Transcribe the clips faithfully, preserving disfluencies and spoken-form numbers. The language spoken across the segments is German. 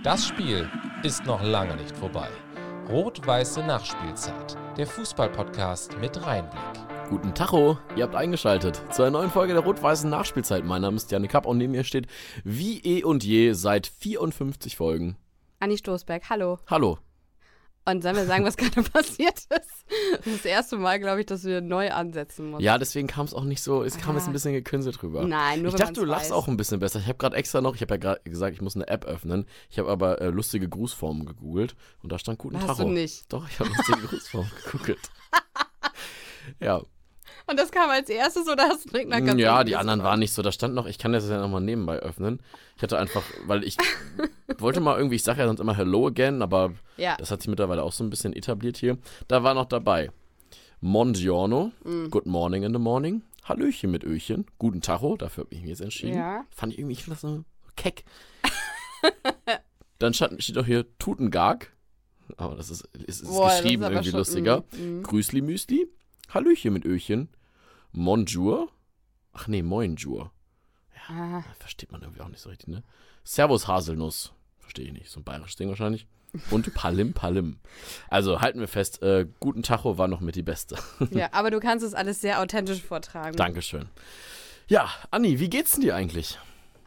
Das Spiel ist noch lange nicht vorbei. Rot-Weiße Nachspielzeit, der Fußball-Podcast mit Reinblick. Guten Tacho, ihr habt eingeschaltet zu einer neuen Folge der Rot-Weißen Nachspielzeit. Mein Name ist Janik Kapp und neben mir steht wie eh und je seit vierundfünfzig Folgen Anni Stoßberg, hallo. Hallo. Und sollen wir sagen, was gerade passiert ist? Das ist das erste Mal, glaube ich, dass wir neu ansetzen mussten. Ja, deswegen kam es auch nicht so, es kam Ah. jetzt ein bisschen gekünstelt rüber. Nein, nur Ich wenn dachte, du man's lachst weiß. auch ein bisschen besser. Ich habe gerade extra noch, ich habe ja gerade gesagt, ich muss eine App öffnen. Ich habe aber äh, lustige Grußformen gegoogelt und da stand Guten Hast Tacho. du nicht. Doch, ich habe lustige Grußformen gegoogelt. Ja. Und das kam als erstes oder hast du direkt nach ganz Ja, unten die anderen gescrollt? waren nicht so. Da stand noch, ich kann das ja nochmal nebenbei öffnen. Ich hatte einfach, weil ich wollte mal irgendwie, ich sage ja sonst immer Hello again, aber Ja. das hat sich mittlerweile auch so ein bisschen etabliert hier. Da war noch dabei Mongiorno, Mm. Good Morning in the Morning, Hallöchen mit Öchen, Guten Tacho, dafür habe ich mich jetzt entschieden. Ja. Fand ich irgendwie, ich find das so keck. Dann stand, steht auch hier Tutengag, aber das ist, ist, ist Boah, das ist geschrieben aber irgendwie schon- lustiger. mm, mm. Grüßli Müsli, Hallöchen mit Öchen, Monjour, ach nee, Moinjour. Ah, Versteht man irgendwie auch nicht so richtig, ne? Servus Haselnuss. Verstehe ich nicht. So ein bayerisches Ding wahrscheinlich. Und Palim Palim. Also halten wir fest, äh, Guten Tacho war noch mit die Beste. ja, aber du kannst es alles sehr authentisch vortragen. Dankeschön. Ja, Anni, wie geht's denn dir eigentlich?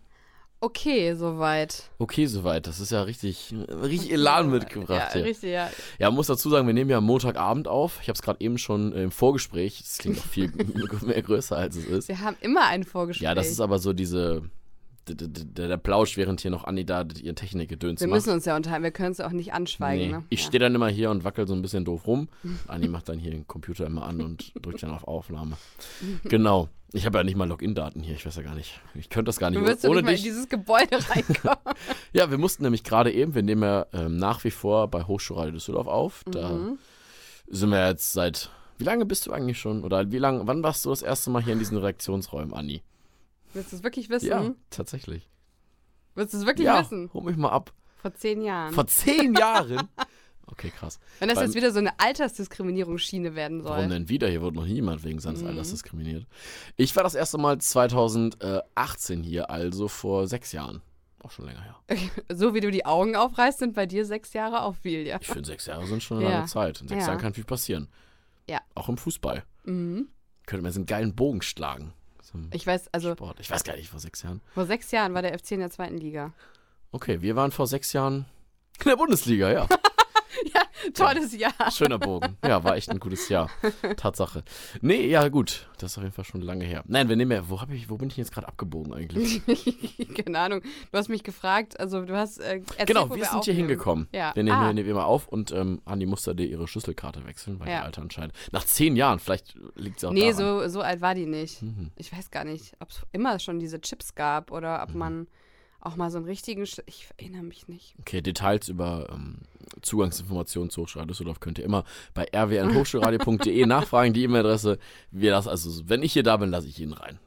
Okay, soweit. Okay, soweit. Das ist ja richtig, richtig Elan mitgebracht Ja, hier. richtig, ja. Ja, muss dazu sagen, wir nehmen ja am Montagabend auf. Ich habe es gerade eben schon äh, im Vorgespräch. Das klingt noch viel mehr größer, als es ist. Wir haben immer ein Vorgespräch. Ja, das ist aber so diese, d- d- d- der Plausch, während hier noch Anni da ihren Technikgedöns wir macht. müssen uns ja unterhalten, wir können es ja auch nicht anschweigen. Nee. Ne? Ich ja. stehe dann immer hier und wackel so ein bisschen doof rum. Anni macht dann hier den Computer immer an und drückt dann auf Aufnahme. Genau. Ich habe ja nicht mal Login-Daten hier. Ich weiß ja gar nicht. Ich könnte das gar nicht Du willst doch ohne nicht mal in dich. dieses Gebäude reinkommen. Ja, wir mussten nämlich gerade eben, wir nehmen ja ähm, nach wie vor bei Hochschulradio Düsseldorf auf. Da Mhm. sind wir jetzt seit, wie lange bist du eigentlich schon? Oder wie lange, wann warst du das erste Mal hier in diesen Redaktionsräumen, Anni? Willst du es wirklich wissen? Ja, tatsächlich. Willst du es wirklich ja, wissen? hol mich mal ab. Vor zehn Jahren. Vor zehn Jahren? Okay, krass. Wenn das Beim- jetzt wieder so eine Altersdiskriminierungsschiene werden soll. Warum denn wieder? Hier wurde noch niemand wegen seines Mhm. Alters diskriminiert. Ich war das erste Mal zweitausendachtzehn hier, also vor sechs Jahren. Auch schon länger her. So wie du die Augen aufreißt, sind bei dir sechs Jahre auch viel, ja. Ich finde, sechs Jahre sind schon eine Ja. lange Zeit. In sechs Ja. Jahren kann viel passieren. Ja. Auch im Fußball. Mhm. Könnte man jetzt einen geilen Bogen schlagen. Zum Ich weiß, also Sport. Ich weiß gar nicht, vor sechs Jahren. vor sechs Jahren war der F C in der zweiten Liga. Okay, wir waren vor sechs Jahren in der Bundesliga, ja. Tolles Jahr. Schöner Bogen. Ja, war echt ein gutes Jahr. Tatsache. Nee, ja gut. Das ist auf jeden Fall schon lange her. Nein, wir nehmen ja, wo, hab ich, wo bin ich jetzt gerade abgebogen eigentlich? Keine Ahnung. Du hast mich gefragt, also du hast äh, erzählt, Genau, wo wir sind aufnehmen. hier hingekommen. Ja. Wir nehmen ah, hier nehmen wir mal auf und ähm, Andi musste dir ihre Schlüsselkarte wechseln, weil Ja. die alte anscheinend. Nach zehn Jahren, vielleicht liegt sie auch nee, daran. so, so alt war die nicht. Mhm. Ich weiß gar nicht, ob es immer schon diese Chips gab oder ob Mhm. man auch mal so einen richtigen... Sch ich erinnere mich nicht. Okay, Details über ähm, Zugangsinformationen zu Hochschulradio Düsseldorf könnt ihr immer bei r w n hochschulradio punkt de nachfragen, die E-Mail-Adresse. Wir das also, wenn ich hier da bin, lasse ich ihn rein.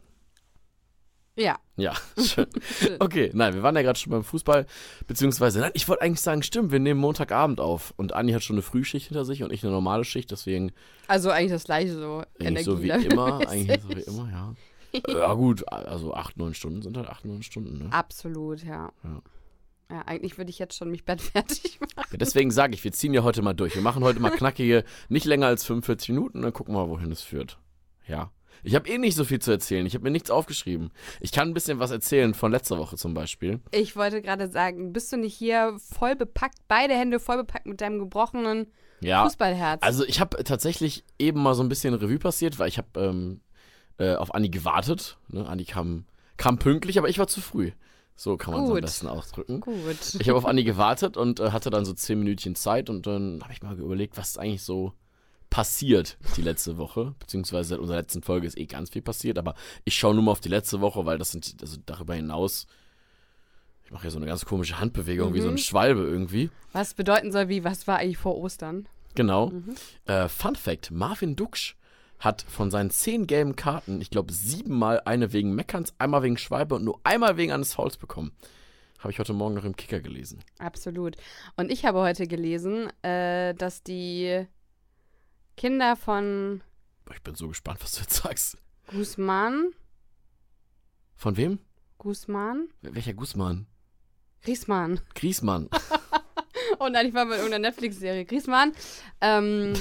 Ja. Ja, schön. Schön. Okay, nein, wir waren ja gerade schon beim Fußball, beziehungsweise, nein, ich wollte eigentlich sagen, stimmt, wir nehmen Montagabend auf und Anni hat schon eine Frühschicht hinter sich und ich eine normale Schicht, deswegen Also eigentlich das gleiche so. eigentlich so wie Energielevel- immer, eigentlich so wie immer, ja. Ja gut, also acht, neun Stunden sind halt acht, neun Stunden, ne? Absolut, ja. Ja. Ja, eigentlich würde ich jetzt schon mich bettfertig machen. Ja, deswegen sage ich, wir ziehen ja heute mal durch. Wir machen heute mal knackige, nicht länger als fünfundvierzig Minuten, dann gucken wir mal, wohin es führt. Ja. Ich habe eh nicht so viel zu erzählen. Ich habe mir nichts aufgeschrieben. Ich kann ein bisschen was erzählen von letzter Woche zum Beispiel. Ich wollte gerade sagen, bist du nicht hier voll bepackt, beide Hände voll bepackt mit deinem gebrochenen Ja. Fußballherz? Also ich habe tatsächlich eben mal so ein bisschen Revue passiert, weil ich habe ähm, äh, auf Anni gewartet. Ne? Anni kam, kam pünktlich, aber ich war zu früh. So kann man es am Gut. besten ausdrücken. Gut. Ich habe auf Anni gewartet und äh, hatte dann so zehn Minütchen Zeit und dann habe ich mal überlegt, was ist eigentlich so passiert die letzte Woche, beziehungsweise seit unserer letzten Folge ist eh ganz viel passiert, aber ich schaue nur mal auf die letzte Woche, weil das sind, also darüber hinaus, ich mache hier so eine ganz komische Handbewegung, Mhm. wie so ein Schwalbe irgendwie. Was bedeuten soll wie, was war eigentlich vor Ostern? Genau. Mhm. Äh, Fun Fact, Marvin Duksch hat von seinen zehn gelben Karten, ich glaube siebenmal eine wegen Meckerns, einmal wegen Schwalbe und nur einmal wegen eines Fouls bekommen. Habe ich heute Morgen noch im Kicker gelesen. Absolut. Und ich habe heute gelesen, äh, dass die Kinder von Boah, ich bin so gespannt, was du jetzt sagst. Guzman, Von wem? Guzman, Welcher Guzman? Griezmann. Griezmann. Oh nein, ich war bei irgendeiner Netflix-Serie. Griezmann. Ähm,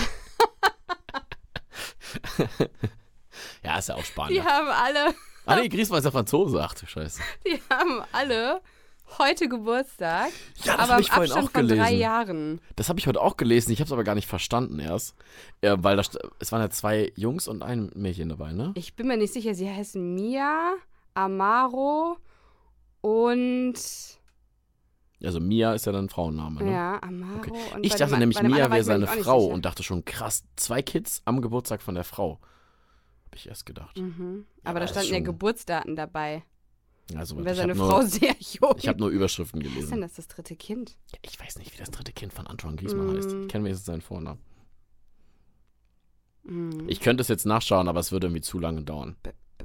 Ja, ist ja auch die Spanier. haben alle, Ah nee, Griezmann ist ja Franzose. Ach du Scheiße. die haben alle heute Geburtstag, Ja, das aber habe im ich vorhin Abstand auch von drei gelesen. Jahren. Das habe ich heute auch gelesen. Ich habe es aber gar nicht verstanden erst. Äh, weil da, st- es waren ja zwei Jungs und ein Mädchen dabei, ne? Ich bin mir nicht sicher, sie heißen Mia, Amaro und Also Mia ist ja dann ein Frauenname, ne? ja, Amaro. Okay. Und Ich bei dachte dem, nämlich, bei dem Mia anderen war wäre ich mir seine auch nicht Frau sicher. und dachte schon, krass, zwei Kids am Geburtstag von der Frau. Hab ich erst gedacht. Mhm. Ja, Aber da das ist standen ja schon- Geburtsdaten dabei. Also, Und wäre ich seine habe Frau nur, sehr jung. ich hab nur Überschriften Was ist denn gelesen. das, das dritte Kind? Ja, ich weiß nicht, wie das dritte Kind von Antoine Griezmann heißt. Mm. Ich kenne wenigstens seinen Vornamen. Mhm. Ich könnte es jetzt nachschauen, aber es würde irgendwie zu lange dauern.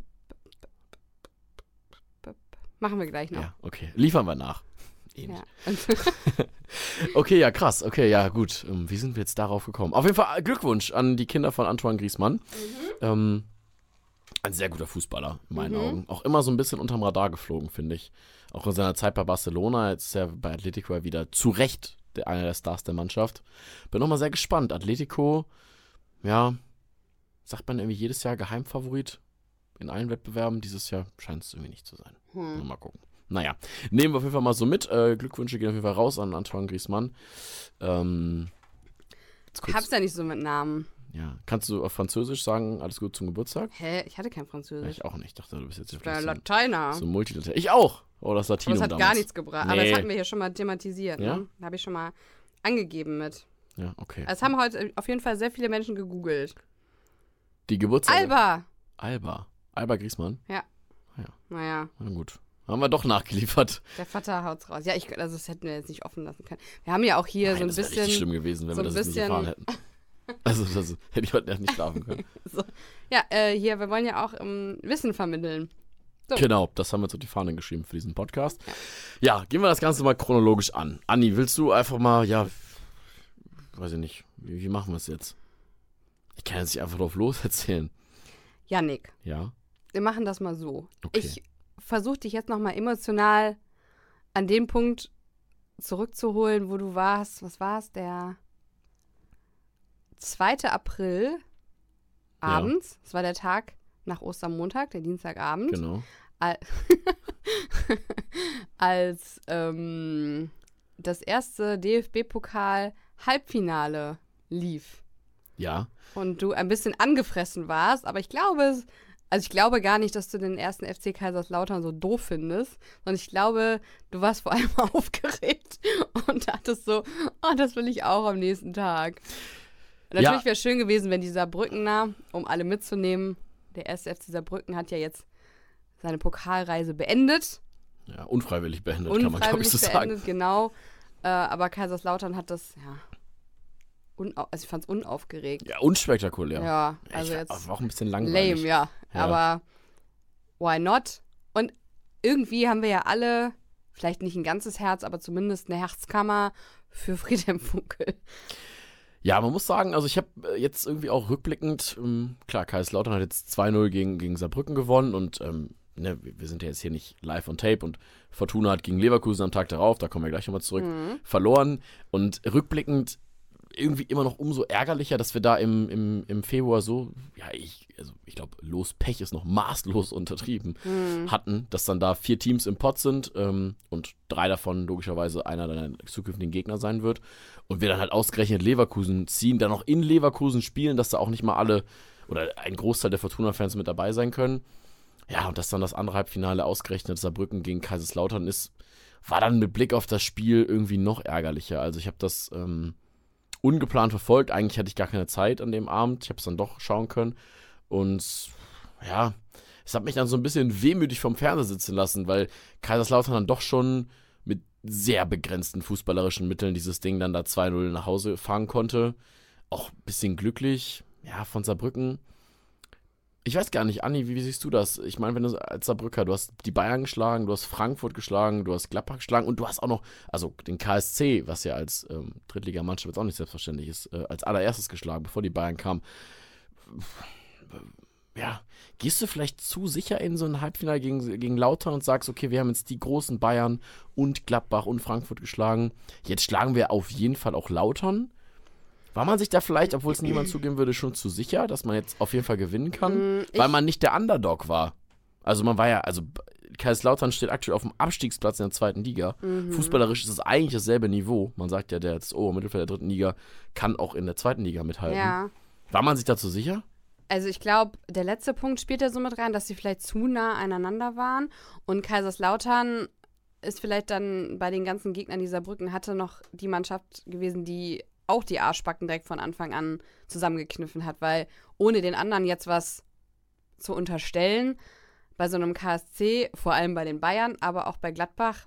Machen wir gleich noch. Ja, okay. Liefern wir nach. Eh nicht. Ja. Okay, ja, krass. Okay, ja, gut. Ähm, Wie sind wir jetzt darauf gekommen? Auf jeden Fall äh, Glückwunsch an die Kinder von Antoine Griezmann. Mhm. Ähm, ein sehr guter Fußballer, in meinen Mhm. Augen. Auch immer so ein bisschen unterm Radar geflogen, finde ich. Auch in seiner Zeit bei Barcelona. Jetzt ist er bei Atletico ja wieder zu Recht der, einer der Stars der Mannschaft. Bin nochmal sehr gespannt. Atletico, ja, sagt man irgendwie jedes Jahr Geheimfavorit in allen Wettbewerben. Dieses Jahr scheint es irgendwie nicht zu sein. Hm. Mal gucken. Naja, nehmen wir auf jeden Fall mal so mit. Äh, Glückwünsche gehen auf jeden Fall raus an Antoine Griezmann. Ähm, jetzt Ich kurz, hab's ja nicht so mit Namen. ja. Kannst du auf Französisch sagen, alles gut zum Geburtstag? Hä? Ich hatte kein Ja, Französisch. ich auch nicht. Ich dachte, du bist jetzt Ich war vielleicht so, Lateiner. so Multilateral. Ich auch. Oh, das Aber Latinum das hat damals. gar nichts gebracht. Aber Nee. das hatten wir hier schon mal thematisiert. Ja? Ne? Da habe ich schon mal angegeben mit. Ja, okay. Es haben heute auf jeden Fall sehr viele Menschen gegoogelt. Die Geburtstag. Alba! Alba. Alba Griezmann. Naja, Na gut. Haben wir doch nachgeliefert. der Vater haut's raus. Ja, ich, also das hätten wir jetzt nicht offen lassen können. Wir haben ja auch hier Nein, so ein das wäre bisschen. richtig schlimm gewesen, wenn so wir ein das jetzt nicht bisschen- erfahren hätten. Also, das hätte ich heute nicht schlafen können. Ja, äh, hier, wir wollen ja auch ähm, Wissen vermitteln. So. Genau, das haben wir jetzt auf die Fahne geschrieben für diesen Podcast. Ja, gehen wir das Ganze mal chronologisch an. Anni, willst du einfach mal, ja, weiß ich nicht, wie, wie machen wir es jetzt? Ich kann jetzt nicht einfach drauf los erzählen. Yannick, Ja, wir machen das mal so. okay. Ich versuche dich jetzt nochmal emotional an den Punkt zurückzuholen, wo du warst. Was war es? Der zweite April abends. Das war der Tag nach Ostermontag, der Dienstagabend. Genau. Al- als ähm, das erste D F B-Pokal-Halbfinale lief. Ja, Und du ein bisschen angefressen warst, aber ich glaube, es- also ich glaube gar nicht, dass du den ersten F C Kaiserslautern so doof findest, sondern ich glaube, du warst vor allem aufgeregt und dachtest so, oh, das will ich auch am nächsten Tag. Und natürlich Ja. wäre es schön gewesen, wenn die Saarbrückener, um alle mitzunehmen, der erste F C Saarbrücken hat ja jetzt seine Pokalreise beendet. ja, unfreiwillig beendet, kann man, glaube ich, Unfreiwillig so beendet, sagen. genau. Äh, aber Kaiserslautern hat das, ja, unau- also ich fand es unaufgeregt. Ja, unspektakulär. Ja, Ja, also ich, jetzt war auch ein bisschen langweilig. lame, ja. Ja. Aber why not? Und irgendwie haben wir ja alle, vielleicht nicht ein ganzes Herz, aber zumindest eine Herzkammer für Friedhelm Funkel. Ja, man muss sagen, also ich habe jetzt irgendwie auch rückblickend, ähm, klar, Kaiserslautern hat jetzt zwei null gegen, gegen Saarbrücken gewonnen und ähm, ne, wir wir sind ja jetzt hier nicht live on tape und Fortuna hat gegen Leverkusen am Tag darauf, da kommen wir gleich nochmal zurück, Mhm. verloren und rückblickend irgendwie immer noch umso ärgerlicher, dass wir da im, im, im Februar so, ja, ich, also ich glaube, los Pech ist noch maßlos untertrieben, Mhm. hatten, dass dann da vier Teams im Pott sind ähm, und drei davon logischerweise einer deiner zukünftigen Gegner sein wird und wir dann halt ausgerechnet Leverkusen ziehen, dann noch in Leverkusen spielen, dass da auch nicht mal alle oder ein Großteil der Fortuna-Fans mit dabei sein können. Ja, und dass dann das andere Halbfinale ausgerechnet Saarbrücken gegen Kaiserslautern ist, war dann mit Blick auf das Spiel irgendwie noch ärgerlicher. Also ich habe das ähm, ungeplant verfolgt. Eigentlich hatte ich gar keine Zeit an dem Abend. Ich habe es dann doch schauen können. Und ja, es hat mich dann so ein bisschen wehmütig vom Fernseher sitzen lassen, weil Kaiserslautern dann doch schon mit sehr begrenzten fußballerischen Mitteln dieses Ding dann da zwei null nach Hause fahren konnte. Auch ein bisschen glücklich, ja, von Saarbrücken. Ich weiß gar nicht, Anni, wie, wie siehst du das? Ich meine, wenn du als Saarbrücker, du hast die Bayern geschlagen, du hast Frankfurt geschlagen, du hast Gladbach geschlagen und du hast auch noch, also den K S C, was ja als ähm, Drittligamannschaft jetzt auch nicht selbstverständlich ist, äh, als allererstes geschlagen, bevor die Bayern kamen. ja, gehst du vielleicht zu sicher in so ein Halbfinale gegen, gegen Lautern und sagst, okay, wir haben jetzt die großen Bayern und Gladbach und Frankfurt geschlagen. Jetzt schlagen wir auf jeden Fall auch Lautern. War man sich da vielleicht, obwohl es niemand zugeben würde, schon zu sicher, dass man jetzt auf jeden Fall gewinnen kann? Mm, ich- weil man nicht der Underdog war. Also man war ja, also Kaiserslautern steht aktuell auf dem Abstiegsplatz in der zweiten Liga. Mhm. Fußballerisch ist es eigentlich dasselbe Niveau. Man sagt ja, der das obere Mittelfeld der dritten Liga kann auch in der zweiten Liga mithalten. Ja. War man sich dazu sicher? Also ich glaube, der letzte Punkt spielt da so mit rein, dass sie vielleicht zu nah aneinander waren. Und Kaiserslautern ist vielleicht dann bei den ganzen Gegnern dieser Brücken hatte noch die Mannschaft gewesen, die auch die Arschbacken direkt von Anfang an zusammengekniffen hat. Weil ohne den anderen jetzt was zu unterstellen, bei so einem K S C, vor allem bei den Bayern, aber auch bei Gladbach,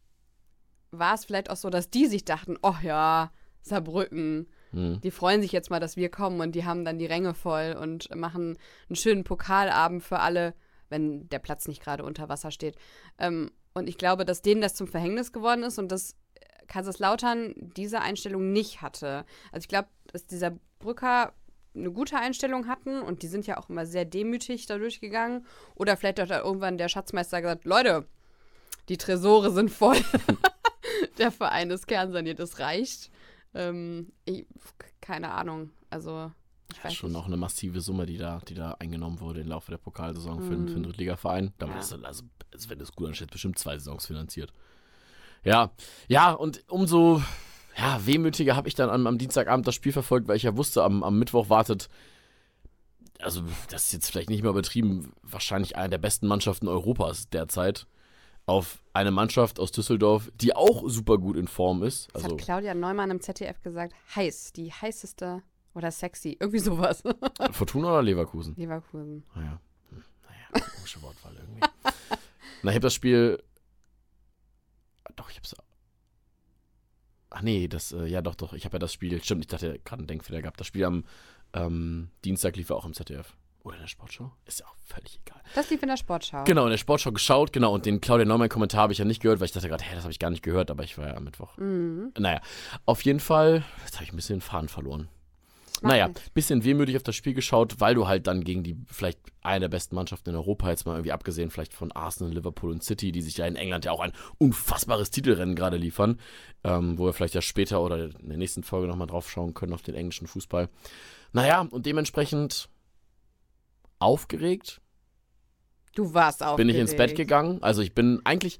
war es vielleicht auch so, dass die sich dachten, oh ja, Saarbrücken, Hm. die freuen sich jetzt mal, dass wir kommen und die haben dann die Ränge voll und machen einen schönen Pokalabend für alle, wenn der Platz nicht gerade unter Wasser steht. Ähm, und ich glaube, dass denen das zum Verhängnis geworden ist und dass Kaiserslautern diese Einstellung nicht hatte. Also ich glaube, dass dieser Brücker eine gute Einstellung hatten und die sind ja auch immer sehr demütig da durchgegangen. Oder vielleicht hat irgendwann der Schatzmeister gesagt, Leute, die Tresore sind voll. Der Verein ist kernsaniert, es reicht. Ähm, ich, keine Ahnung, also ich Das weiß ist schon nicht. noch eine massive Summe, die da, die da eingenommen wurde im Laufe der Pokalsaison für, Mhm. für einen Drittligaverein. Damit Ja. ist das, also, also, wenn du es gut anstellst, bestimmt zwei Saisons finanziert. Ja, ja, und umso ja, wehmütiger habe ich dann am, am Dienstagabend das Spiel verfolgt, weil ich ja wusste, am, am Mittwoch wartet, also das ist jetzt vielleicht nicht mehr übertrieben, wahrscheinlich eine der besten Mannschaften Europas derzeit auf eine Mannschaft aus Düsseldorf, die auch super gut in Form ist. Das Also hat Claudia Neumann im Z D F gesagt, heiß, die heißeste oder sexy, irgendwie sowas. Fortuna oder Leverkusen? Leverkusen. Naja, hm, naja, komische Wortwahl irgendwie. Na, ich habe das Spiel. Doch, ich hab's. Ach nee, das, äh, ja doch, doch, ich habe ja das Spiel, stimmt, ich dachte gerade einen Denkfehler gehabt. Das Spiel am ähm, Dienstag lief ja auch im Z D F. Oder in der Sportschau? Ist ja auch völlig egal. Das lief in der Sportschau. Genau, in der Sportschau geschaut, genau, und den Claudia Neumann-Kommentar habe ich ja nicht gehört, weil ich dachte gerade, hä, das habe ich gar nicht gehört, aber ich war ja am Mittwoch. Mhm. Naja, auf jeden Fall, jetzt habe ich ein bisschen den Faden verloren. Macht Naja, nichts. bisschen wehmütig auf das Spiel geschaut, weil du halt dann gegen die vielleicht eine der besten Mannschaften in Europa, jetzt mal irgendwie abgesehen vielleicht von Arsenal, Liverpool und City, die sich ja in England ja auch ein unfassbares Titelrennen gerade liefern, ähm, wo wir vielleicht ja später oder in der nächsten Folge nochmal drauf schauen können auf den englischen Fußball. Naja, und dementsprechend aufgeregt Du warst auch. bin ich ins Bett gegangen. Also ich bin eigentlich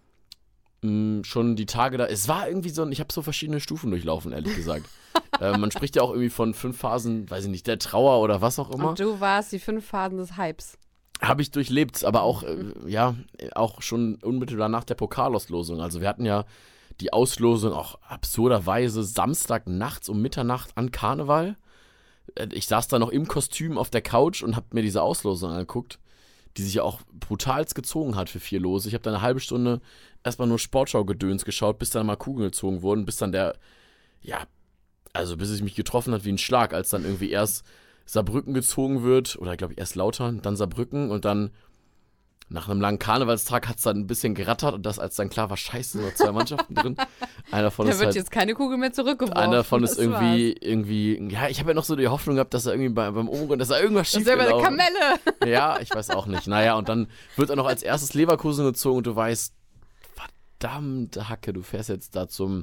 mh, schon die Tage da, es war irgendwie so, ein- ich habe so verschiedene Stufen durchlaufen, ehrlich gesagt. äh, man spricht ja auch irgendwie von fünf Phasen, weiß ich nicht, der Trauer oder was auch immer. Und du warst die fünf Phasen des Hypes. Habe ich durchlebt, aber auch, äh, ja, auch schon unmittelbar nach der Pokalauslosung. Also wir hatten ja die Auslosung auch absurderweise Samstag nachts um Mitternacht an Karneval. Äh, Ich saß da noch im Kostüm auf der Couch und habe mir diese Auslosung angeguckt, die sich ja auch brutalst gezogen hat für vier Lose. Ich habe da eine halbe Stunde erstmal nur Sportschau-Gedöns geschaut, bis dann mal Kugeln gezogen wurden, bis dann der, ja, also bis es mich getroffen hat wie ein Schlag, als dann irgendwie erst Saarbrücken gezogen wird, oder glaube ich erst Lautern, dann Saarbrücken und dann nach einem langen Karnevalstag hat es dann ein bisschen gerattert und das, als dann klar war, scheiße, sind noch zwei Mannschaften drin. Einer davon Da ist wird halt, jetzt keine Kugel mehr zurückgeworfen. einer davon ist Das irgendwie, irgendwie, ja, ich habe ja noch so die Hoffnung gehabt, dass er irgendwie bei, beim Umrühren, dass da irgendwas war's. schief Das ist ja über eine gelaufen. Kamelle. Ja, ich weiß auch nicht. Naja, und dann wird er noch als erstes Leverkusen gezogen und du weißt, verdammte Hacke, du fährst jetzt da zum,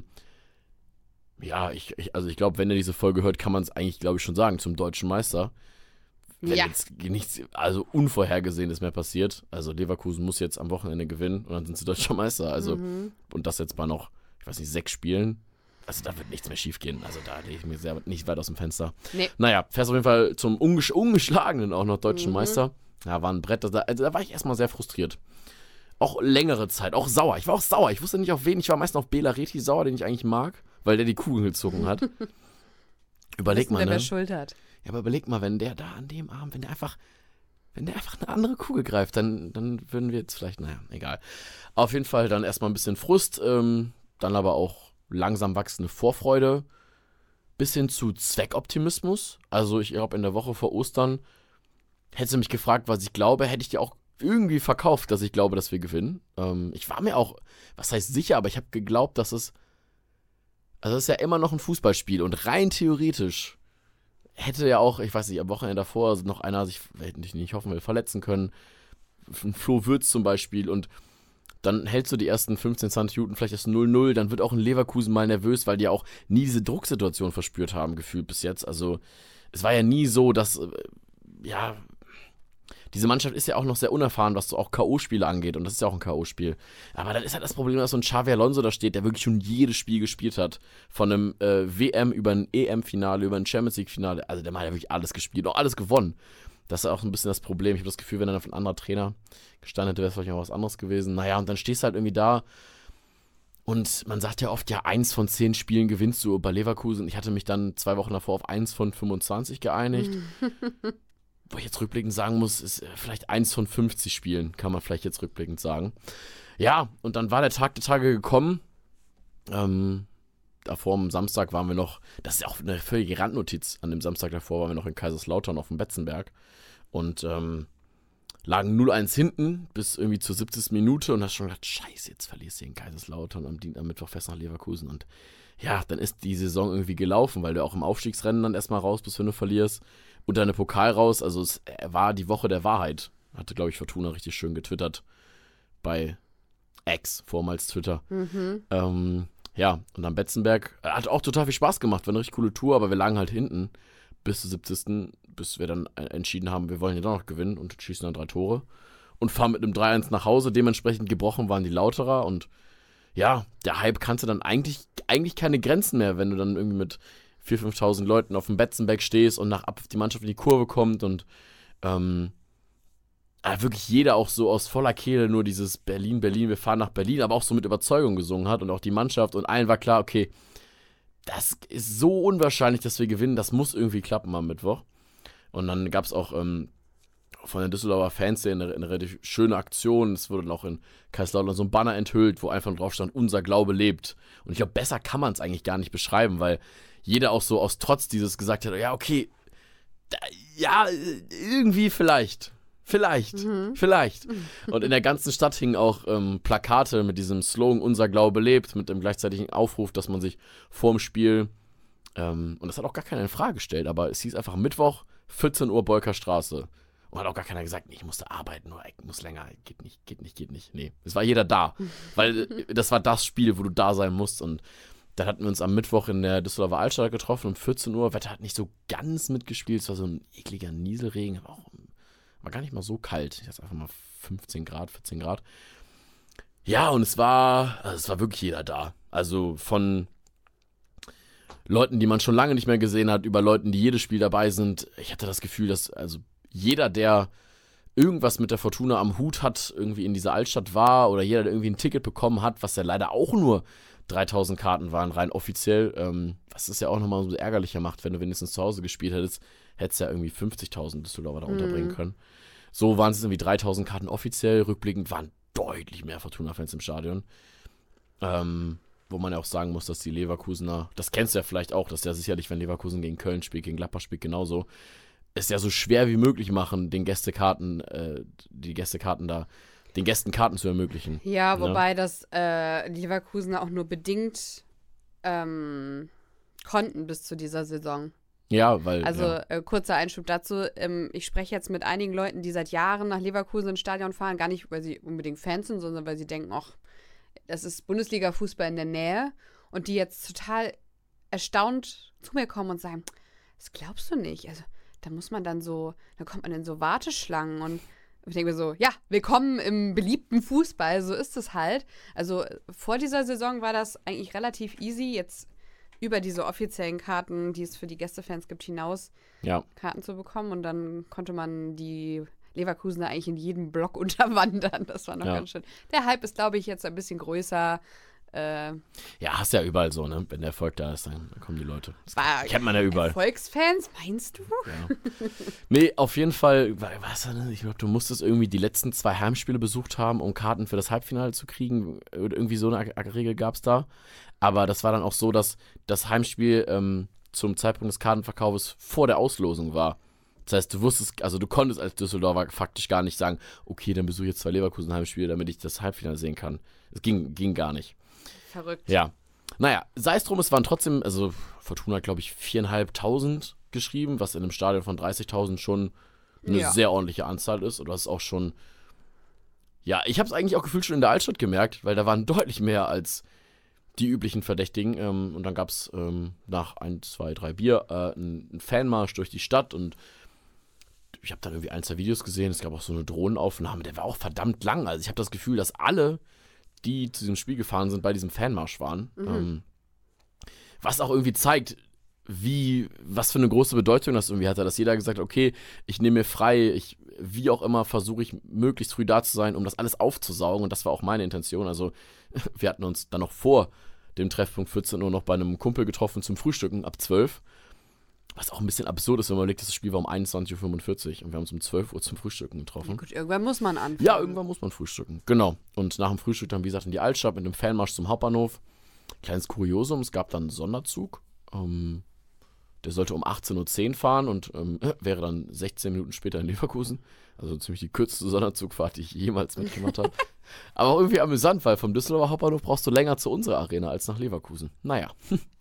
ja, ich, ich also ich glaube, wenn er diese Folge hört, kann man es eigentlich, glaube ich, schon sagen, zum deutschen Meister. Wenn Ja. jetzt nichts, also Unvorhergesehenes mehr passiert. Also Leverkusen muss jetzt am Wochenende gewinnen und dann sind sie deutscher Meister. Also, Mhm. und das jetzt bei noch, ich weiß nicht, sechs Spielen. Also da wird nichts mehr schief gehen. Also da lege ich mir sehr nicht weit aus dem Fenster. Nee. Naja, fährst auf jeden Fall zum ungesch ungeschlagenen auch noch deutschen Mhm. Meister. Ja, war ein Brett. Da, also da war ich erstmal sehr frustriert. Auch längere Zeit, auch sauer. Ich war auch sauer. Ich wusste nicht auf wen. Ich war meistens auf Bela Reti sauer, den ich eigentlich mag, weil der die Kugeln gezogen hat. Überleg Wissen, mal, wer ne? wer Schuld hat. Ja, aber überleg mal, wenn der da an dem Abend, wenn der einfach, wenn der einfach eine andere Kugel greift, dann, dann würden wir jetzt vielleicht, naja, egal. Auf jeden Fall dann erstmal ein bisschen Frust, ähm, dann aber auch langsam wachsende Vorfreude, bis hin zu Zweckoptimismus. Also ich glaube, in der Woche vor Ostern hättest du mich gefragt, was ich glaube, hätte ich dir auch irgendwie verkauft, dass ich glaube, dass wir gewinnen. Ähm, ich war mir auch, was heißt sicher, aber ich habe geglaubt, dass es, also es ist ja immer noch ein Fußballspiel und rein theoretisch hätte ja auch, ich weiß nicht, am Wochenende davor noch einer sich, hätte ich nicht hoffen will, verletzen können. Flo Würz zum Beispiel. Und dann hältst du die ersten fünfzehn, zwanzig Minuten vielleicht erst null null. Dann wird auch ein Leverkusen mal nervös, weil die ja auch nie diese Drucksituation verspürt haben, gefühlt bis jetzt. Also es war ja nie so, dass, ja, diese Mannschaft ist ja auch noch sehr unerfahren, was so auch K O-Spiele angeht. Und das ist ja auch ein K O-Spiel. Aber dann ist halt das Problem, dass so ein Xavi Alonso da steht, der wirklich schon jedes Spiel gespielt hat. Von einem äh, W M über ein E M-Finale, über ein Champions-League-Finale. Also der hat ja wirklich alles gespielt, auch alles gewonnen. Das ist auch ein bisschen das Problem. Ich habe das Gefühl, wenn er auf ein anderer Trainer gestanden hätte, wäre es vielleicht noch was anderes gewesen. Naja, und dann stehst du halt irgendwie da. Und man sagt ja oft, ja, eins von zehn Spielen gewinnst du bei Leverkusen. Ich hatte mich dann zwei Wochen davor auf eins von fünfundzwanzig geeinigt. Wo ich jetzt rückblickend sagen muss, ist vielleicht eins von fünfzig Spielen, kann man vielleicht jetzt rückblickend sagen. Ja, und dann war der Tag der Tage gekommen. Ähm, davor am Samstag waren wir noch, das ist ja auch eine völlige Randnotiz, an dem Samstag davor waren wir noch in Kaiserslautern auf dem Betzenberg und ähm, lagen null eins hinten bis irgendwie zur siebzigsten Minute und hast schon gedacht, scheiße, jetzt verlierst du in Kaiserslautern und am, Dien- am Mittwoch fest nach Leverkusen. Und ja, dann ist die Saison irgendwie gelaufen, weil du auch im Aufstiegsrennen dann erstmal raus bist, wenn du verlierst. Und deine Pokal raus, also es war die Woche der Wahrheit. Hatte, glaube ich, Fortuna richtig schön getwittert bei X, vormals Twitter. Mhm. Ähm, ja, und am Betzenberg hat auch total viel Spaß gemacht, war eine richtig coole Tour, aber wir lagen halt hinten bis zur siebzigsten bis wir dann entschieden haben, wir wollen ja doch noch gewinnen und schießen dann drei Tore und fahren mit einem drei eins nach Hause. Dementsprechend gebrochen waren die Lauterer und ja, der Hype kannte dann eigentlich, eigentlich keine Grenzen mehr, wenn du dann irgendwie mit viertausend, fünftausend Leuten auf dem Betzenberg stehst und nach ab die Mannschaft in die Kurve kommt und ähm, äh, wirklich jeder auch so aus voller Kehle nur dieses Berlin, Berlin, wir fahren nach Berlin, aber auch so mit Überzeugung gesungen hat und auch die Mannschaft und allen war klar, okay, das ist so unwahrscheinlich, dass wir gewinnen, das muss irgendwie klappen am Mittwoch. Und dann gab es auch ähm, von den Düsseldorfer Fanszene eine, eine relativ schöne Aktion. Es wurde dann auch in Kaiserslautern so ein Banner enthüllt, wo einfach drauf stand, unser Glaube lebt. Und ich glaube, besser kann man es eigentlich gar nicht beschreiben, weil jeder auch so aus Trotz dieses gesagt hat, ja, okay, da, ja, irgendwie vielleicht, vielleicht, mhm. vielleicht. Und in der ganzen Stadt hingen auch ähm, Plakate mit diesem Slogan, unser Glaube lebt, mit dem gleichzeitigen Aufruf, dass man sich vorm Spiel, ähm, und das hat auch gar keiner in Frage gestellt, aber es hieß einfach Mittwoch, vierzehn Uhr Bolker Straße. Und hat auch gar keiner gesagt, nee, ich musste arbeiten, nur ich muss länger, geht nicht, geht nicht, geht nicht. Nee, es war jeder da, weil das war das Spiel, wo du da sein musst. Und dann hatten wir uns am Mittwoch in der Düsseldorfer Altstadt getroffen um vierzehn Uhr. Wetter hat nicht so ganz mitgespielt, es war so ein ekliger Nieselregen, aber auch, war gar nicht mal so kalt. Ich hatte einfach mal fünfzehn Grad, vierzehn Grad. Ja, und es war, also es war wirklich jeder da. Also von Leuten, die man schon lange nicht mehr gesehen hat, über Leuten, die jedes Spiel dabei sind. Ich hatte das Gefühl, dass also jeder, der irgendwas mit der Fortuna am Hut hat, irgendwie in dieser Altstadt war oder jeder, der irgendwie ein Ticket bekommen hat, was ja leider auch nur dreitausend Karten waren, rein offiziell, ähm, was es ja auch nochmal so ärgerlicher macht, wenn du wenigstens zu Hause gespielt hättest, hättest du ja irgendwie fünfzigtausend Düsseldorfer da unterbringen können. So waren es irgendwie dreitausend Karten offiziell, rückblickend waren deutlich mehr Fortuna-Fans im Stadion. Ähm, wo man ja auch sagen muss, dass die Leverkusener, das kennst du ja vielleicht auch, dass ja sicherlich, wenn Leverkusen gegen Köln spielt, gegen Gladbach spielt, genauso, es ja so schwer wie möglich machen, den Gästekarten, äh, die Gästekarten da, den Gästen Karten zu ermöglichen. Ja, wobei ja. das äh, Leverkusener auch nur bedingt ähm, konnten bis zu dieser Saison. Ja, weil... Also ja. äh, kurzer Einschub dazu, ähm, ich spreche jetzt mit einigen Leuten, die seit Jahren nach Leverkusen ins Stadion fahren, gar nicht, weil sie unbedingt Fans sind, sondern weil sie denken, ach, das ist Bundesliga-Fußball in der Nähe und die jetzt total erstaunt zu mir kommen und sagen, das glaubst du nicht. Also da muss man dann so, da kommt man in so Warteschlangen und ich denke mir so, ja, willkommen im beliebten Fußball, so ist es halt. Also vor dieser Saison war das eigentlich relativ easy, jetzt über diese offiziellen Karten, die es für die Gästefans gibt, hinaus ja. Karten zu bekommen und dann konnte man die Leverkusener eigentlich in jedem Block unterwandern. Das war noch ja. ganz schön. Der Hype ist, glaube ich, jetzt ein bisschen größer. Äh, ja, hast ja überall so, ne? Wenn der Erfolg da ist, dann, dann kommen die Leute. Das war, kennt man ja überall. Erfolgsfans, meinst du? Ja. Nee, auf jeden Fall, was, ich glaube, du musstest irgendwie die letzten zwei Heimspiele besucht haben, um Karten für das Halbfinale zu kriegen. Irgendwie so eine Regel gab es da. Aber das war dann auch so, dass das Heimspiel ähm, zum Zeitpunkt des Kartenverkaufs vor der Auslosung war. Das heißt, du wusstest, also du konntest als Düsseldorfer faktisch gar nicht sagen, okay, dann besuche ich jetzt zwei Leverkusen-Heimspiele, damit ich das Halbfinale sehen kann. Es ging, ging gar nicht. Verrückt. Ja. Naja, sei es drum, es waren trotzdem, also Fortuna hat, glaube ich, viertausendfünfhundert geschrieben, was in einem Stadion von dreißigtausend schon eine Ja. sehr ordentliche Anzahl ist. Oder das ist auch schon, ja, ich habe es eigentlich auch gefühlt schon in der Altstadt gemerkt, weil da waren deutlich mehr als die üblichen Verdächtigen. Ähm, und dann gab es ähm, nach ein, zwei, drei Bier äh, einen, einen Fanmarsch durch die Stadt und ich habe dann irgendwie ein, zwei Videos gesehen. Es gab auch so eine Drohnenaufnahme, der war auch verdammt lang. Also ich habe das Gefühl, dass alle, die zu diesem Spiel gefahren sind, bei diesem Fanmarsch waren. Mhm. Ähm, was auch irgendwie zeigt, wie, was für eine große Bedeutung das irgendwie hatte, dass jeder gesagt hat, okay, ich nehme mir frei, ich, wie auch immer, versuche ich möglichst früh da zu sein, um das alles aufzusaugen und das war auch meine Intention. Also wir hatten uns dann noch vor dem Treffpunkt vierzehn Uhr noch bei einem Kumpel getroffen zum Frühstücken ab zwölf, was auch ein bisschen absurd ist, wenn man überlegt, das Spiel war um einundzwanzig Uhr fünfundvierzig und wir haben uns um zwölf Uhr zum Frühstücken getroffen. Gut, irgendwann muss man anfangen. Ja, irgendwann muss man frühstücken, genau. Und nach dem Frühstück dann, wie gesagt, in die Altstadt mit einem Fanmarsch zum Hauptbahnhof. Kleines Kuriosum, es gab dann einen Sonderzug, ähm, der sollte um achtzehn Uhr zehn fahren und ähm, wäre dann sechzehn Minuten später in Leverkusen. Also ziemlich die kürzeste Sonderzugfahrt, die ich jemals mitgemacht habe. Aber auch irgendwie amüsant, weil vom Düsseldorfer Hauptbahnhof brauchst du länger zu unserer Arena als nach Leverkusen. Naja.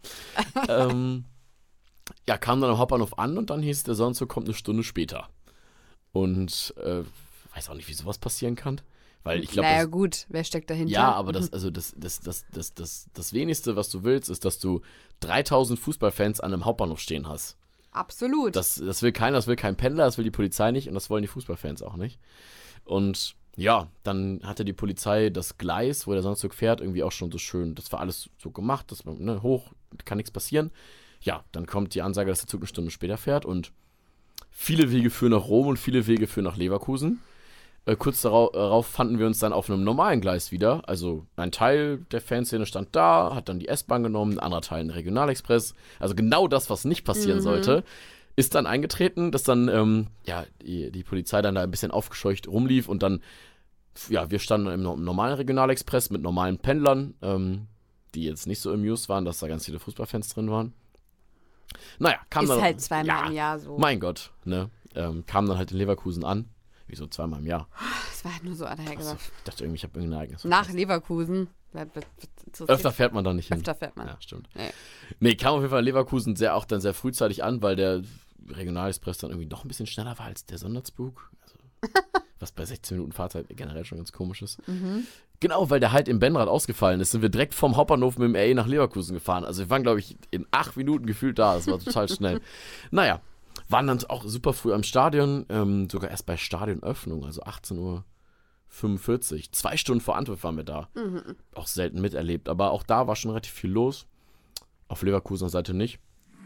ähm, ja, kam dann am Hauptbahnhof an und dann hieß es, der Sonderzug kommt eine Stunde später. Und äh, weiß auch nicht, wie sowas passieren kann. Weil ich glaube, naja, gut, wer steckt dahinter? ja, aber das, also das, das, das, das, das, das Wenigste, was du willst, ist, dass du dreitausend Fußballfans an einem Hauptbahnhof stehen hast. Absolut. Das, das will keiner, das will kein Pendler, das will die Polizei nicht und das wollen die Fußballfans auch nicht. Und ja, dann hatte die Polizei das Gleis, wo der Sonderzug fährt, irgendwie auch schon so schön, das war alles so gemacht, das war, ne, hoch, kann nichts passieren. Ja, dann kommt die Ansage, dass der Zug eine Stunde später fährt und viele Wege führen nach Rom und viele Wege führen nach Leverkusen. Äh, kurz darauf, darauf fanden wir uns dann auf einem normalen Gleis wieder. Also ein Teil der Fanszene stand da, hat dann die S-Bahn genommen, ein anderer Teil einen Regionalexpress. Also genau das, was nicht passieren Mhm. sollte, ist dann eingetreten, dass dann ähm, ja, die, die Polizei dann da ein bisschen aufgescheucht rumlief und dann, ja, wir standen im, im normalen Regionalexpress mit normalen Pendlern, ähm, die jetzt nicht so amused waren, dass da ganz viele Fußballfans drin waren. Naja, kam ist dann. halt zweimal ja, im Jahr so. Mein Gott, ne? Ähm, kam dann halt in Leverkusen an. Wieso zweimal im Jahr? Das war halt nur so dahergesagt. Achso, ich dachte irgendwie, ich habe irgendein Ereignis. Nach verpasst. Leverkusen. Bleibt- bleibt- so Öfter fährt man da nicht hin. Öfter fährt man. Ja, stimmt. Nee. Nee, kam auf jeden Fall in Leverkusen sehr, auch dann sehr frühzeitig an, weil der Regionalexpress dann irgendwie noch ein bisschen schneller war als der Sonderzug. Also, was bei sechzehn Minuten Fahrzeit generell schon ganz komisch ist. Mhm. Genau, weil der halt im Benrad ausgefallen ist, sind wir direkt vom Hauptbahnhof mit dem R E nach Leverkusen gefahren. Also wir waren, glaube ich, in acht Minuten gefühlt da. Das war total schnell. Naja, waren dann auch super früh am Stadion, ähm, sogar erst bei Stadionöffnung, also achtzehn Uhr fünfundvierzig. Zwei Stunden vor Anpfiff waren wir da. Mhm. Auch selten miterlebt, aber auch da war schon relativ viel los. Auf Leverkusener Seite nicht.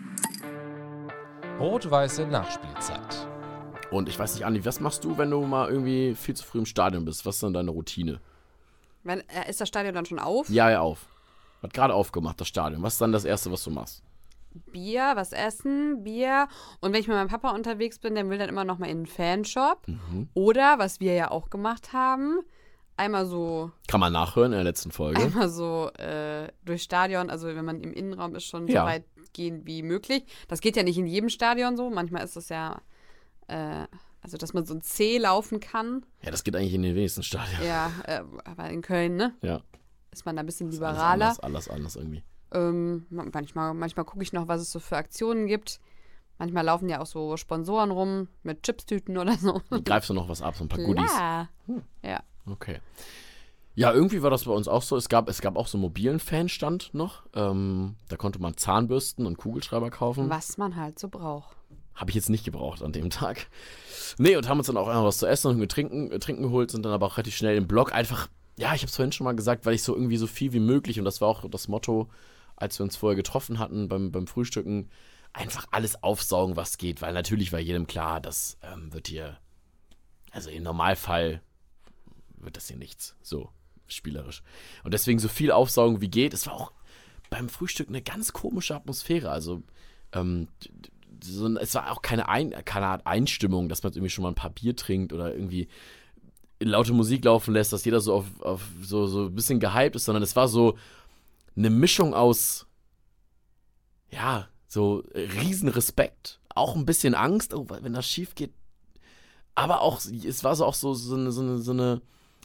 Rot-weiße Nachspielzeit. Und ich weiß nicht, Andi, was machst du, wenn du mal irgendwie viel zu früh im Stadion bist? Was ist denn deine Routine? Wenn, äh, ist das Stadion dann schon auf? Ja, ja, auf. Hat gerade aufgemacht, das Stadion. Was ist dann das Erste, was du machst? Bier, was essen, Bier. Und wenn ich mit meinem Papa unterwegs bin, der will dann immer noch mal in einen Fanshop. Mhm. Oder, was wir ja auch gemacht haben, einmal so, Kann man nachhören in der letzten Folge. einmal so äh, durchs Stadion, also wenn man im Innenraum ist, schon Ja. so weit gehen wie möglich. Das geht ja nicht in jedem Stadion so. Manchmal ist es ja, äh, also dass man so ein C laufen kann. Ja, das geht eigentlich in den wenigsten Stadien. Ja, äh, aber in Köln, ne? Ja. Ist man da ein bisschen Ist alles liberaler. anders, alles anders irgendwie. Ähm, manchmal manchmal gucke ich noch, was es so für Aktionen gibt. Manchmal laufen ja auch so Sponsoren rum mit Chipstüten oder so. Greifst du noch was ab, so ein paar Goodies? Ja. Hm. Ja. Okay. Ja, irgendwie war das bei uns auch so. Es gab, es gab auch so einen mobilen Fanstand noch. Ähm, da konnte man Zahnbürsten und Kugelschreiber kaufen. Was man halt so braucht. Habe ich jetzt nicht gebraucht an dem Tag. Nee, und haben uns dann auch einfach was zu essen und trinken, äh, trinken geholt, sind dann aber auch relativ schnell im Block. Einfach, ja, ich habe es vorhin schon mal gesagt, weil ich so irgendwie so viel wie möglich, und das war auch das Motto, als wir uns vorher getroffen hatten beim, beim Frühstücken, einfach alles aufsaugen, was geht. Weil natürlich war jedem klar, das ähm, wird hier, also im Normalfall wird das hier nichts, so spielerisch. Und deswegen so viel aufsaugen wie geht. Es war auch beim Frühstück eine ganz komische Atmosphäre. Also, ähm, so, es war auch keine, Ein, keine Art Einstimmung, dass man jetzt irgendwie schon mal ein paar Bier trinkt oder irgendwie laute Musik laufen lässt, dass jeder so auf, auf so, so ein bisschen gehypt ist, sondern es war so eine Mischung aus, ja, so riesen Respekt, auch ein bisschen Angst, oh, wenn das schief geht, aber auch, es war so auch so, so, eine, so, eine, so eine